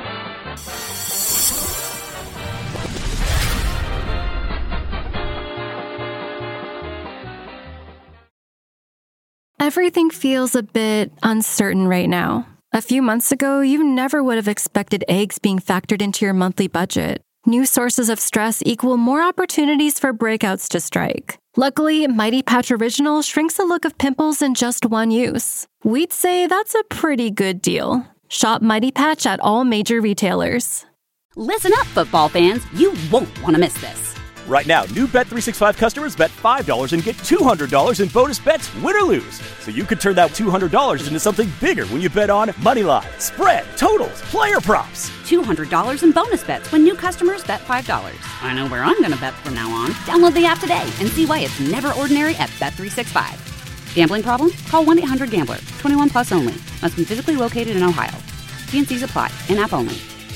Speaker 9: Everything feels a bit uncertain right now. A few months ago, you never would have expected eggs being factored into your monthly budget. New sources of stress equal more opportunities for breakouts to strike. Luckily, Mighty Patch Original shrinks the look of pimples in just one use. We'd say that's a pretty good deal. Shop Mighty Patch at all major retailers.
Speaker 1: Listen up, football fans. You won't want to miss this.
Speaker 2: Right now, new Bet365 customers bet $5 and get $200 in bonus bets, win or lose. So you could turn that $200 into something bigger when you bet on moneyline, spread, totals, player props.
Speaker 1: $200 in bonus bets when new customers bet $5. I know where I'm going to bet from now on. Download the app today and see why it's never ordinary at Bet365. Gambling problem? Call 1-800-GAMBLER. 21 plus only. Must be physically located in Ohio. T&Cs apply. In-app only.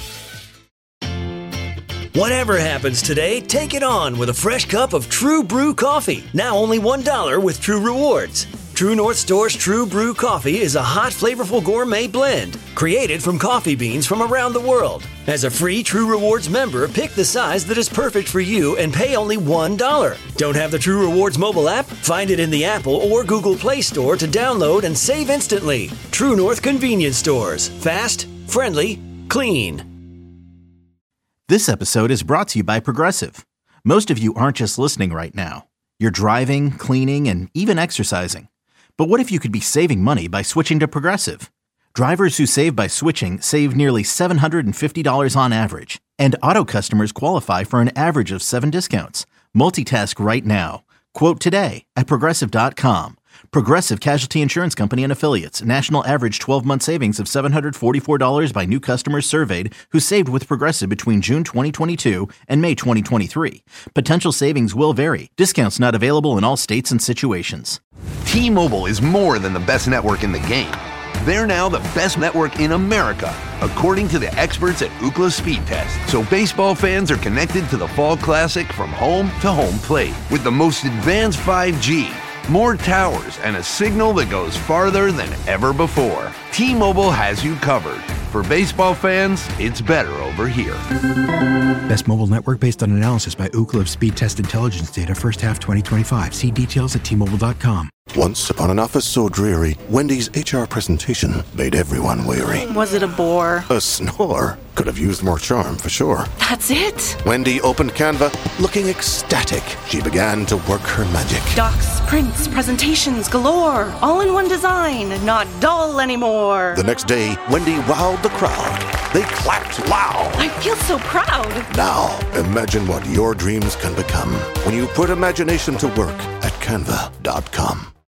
Speaker 3: Whatever happens today, take it on with a fresh cup of True Brew coffee. Now only $1 with True Rewards. True North Store's True Brew coffee is a hot, flavorful gourmet blend created from coffee beans from around the world. As a free True Rewards member, pick the size that is perfect for you and pay only $1. Don't have the True Rewards mobile app? Find it in the Apple or Google Play Store to download and save instantly. True North Convenience Stores. Fast, friendly, clean.
Speaker 4: This episode is brought to you by Progressive. Most of you aren't just listening right now. You're driving, cleaning, and even exercising. But what if you could be saving money by switching to Progressive? Drivers who save by switching save nearly $750 on average. And auto customers qualify for an average of 7 discounts. Multitask right now. Quote today at Progressive.com. Progressive Casualty Insurance Company and Affiliates. National average 12-month savings of $744 by new customers surveyed who saved with Progressive between June 2022 and May 2023. Potential savings will vary. Discounts not available in all states and situations.
Speaker 10: T-Mobile is more than the best network in the game. They're now the best network in America, according to the experts at Ookla Speed Test. So baseball fans are connected to the Fall Classic from home to home plate with the most advanced 5G, more towers, and a signal that goes farther than ever before. T-Mobile has you covered. For baseball fans, it's better over here.
Speaker 23: Best mobile network based on analysis by Ookla of Speed Test Intelligence data first half 2025. See details at T-Mobile.com.
Speaker 24: Once upon an office so dreary, Wendy's HR presentation made everyone weary.
Speaker 25: Was it a bore?
Speaker 24: A snore. Could have used more charm for sure.
Speaker 25: That's it?
Speaker 24: Wendy opened Canva, looking ecstatic. She began to work her magic.
Speaker 25: Docs, prints, presentations galore. All in one design, not dull anymore.
Speaker 24: The next day, Wendy wowed the crowd. They clapped loud.
Speaker 25: I feel so proud.
Speaker 24: Now, imagine what your dreams can become when you put imagination to work at Canva.com.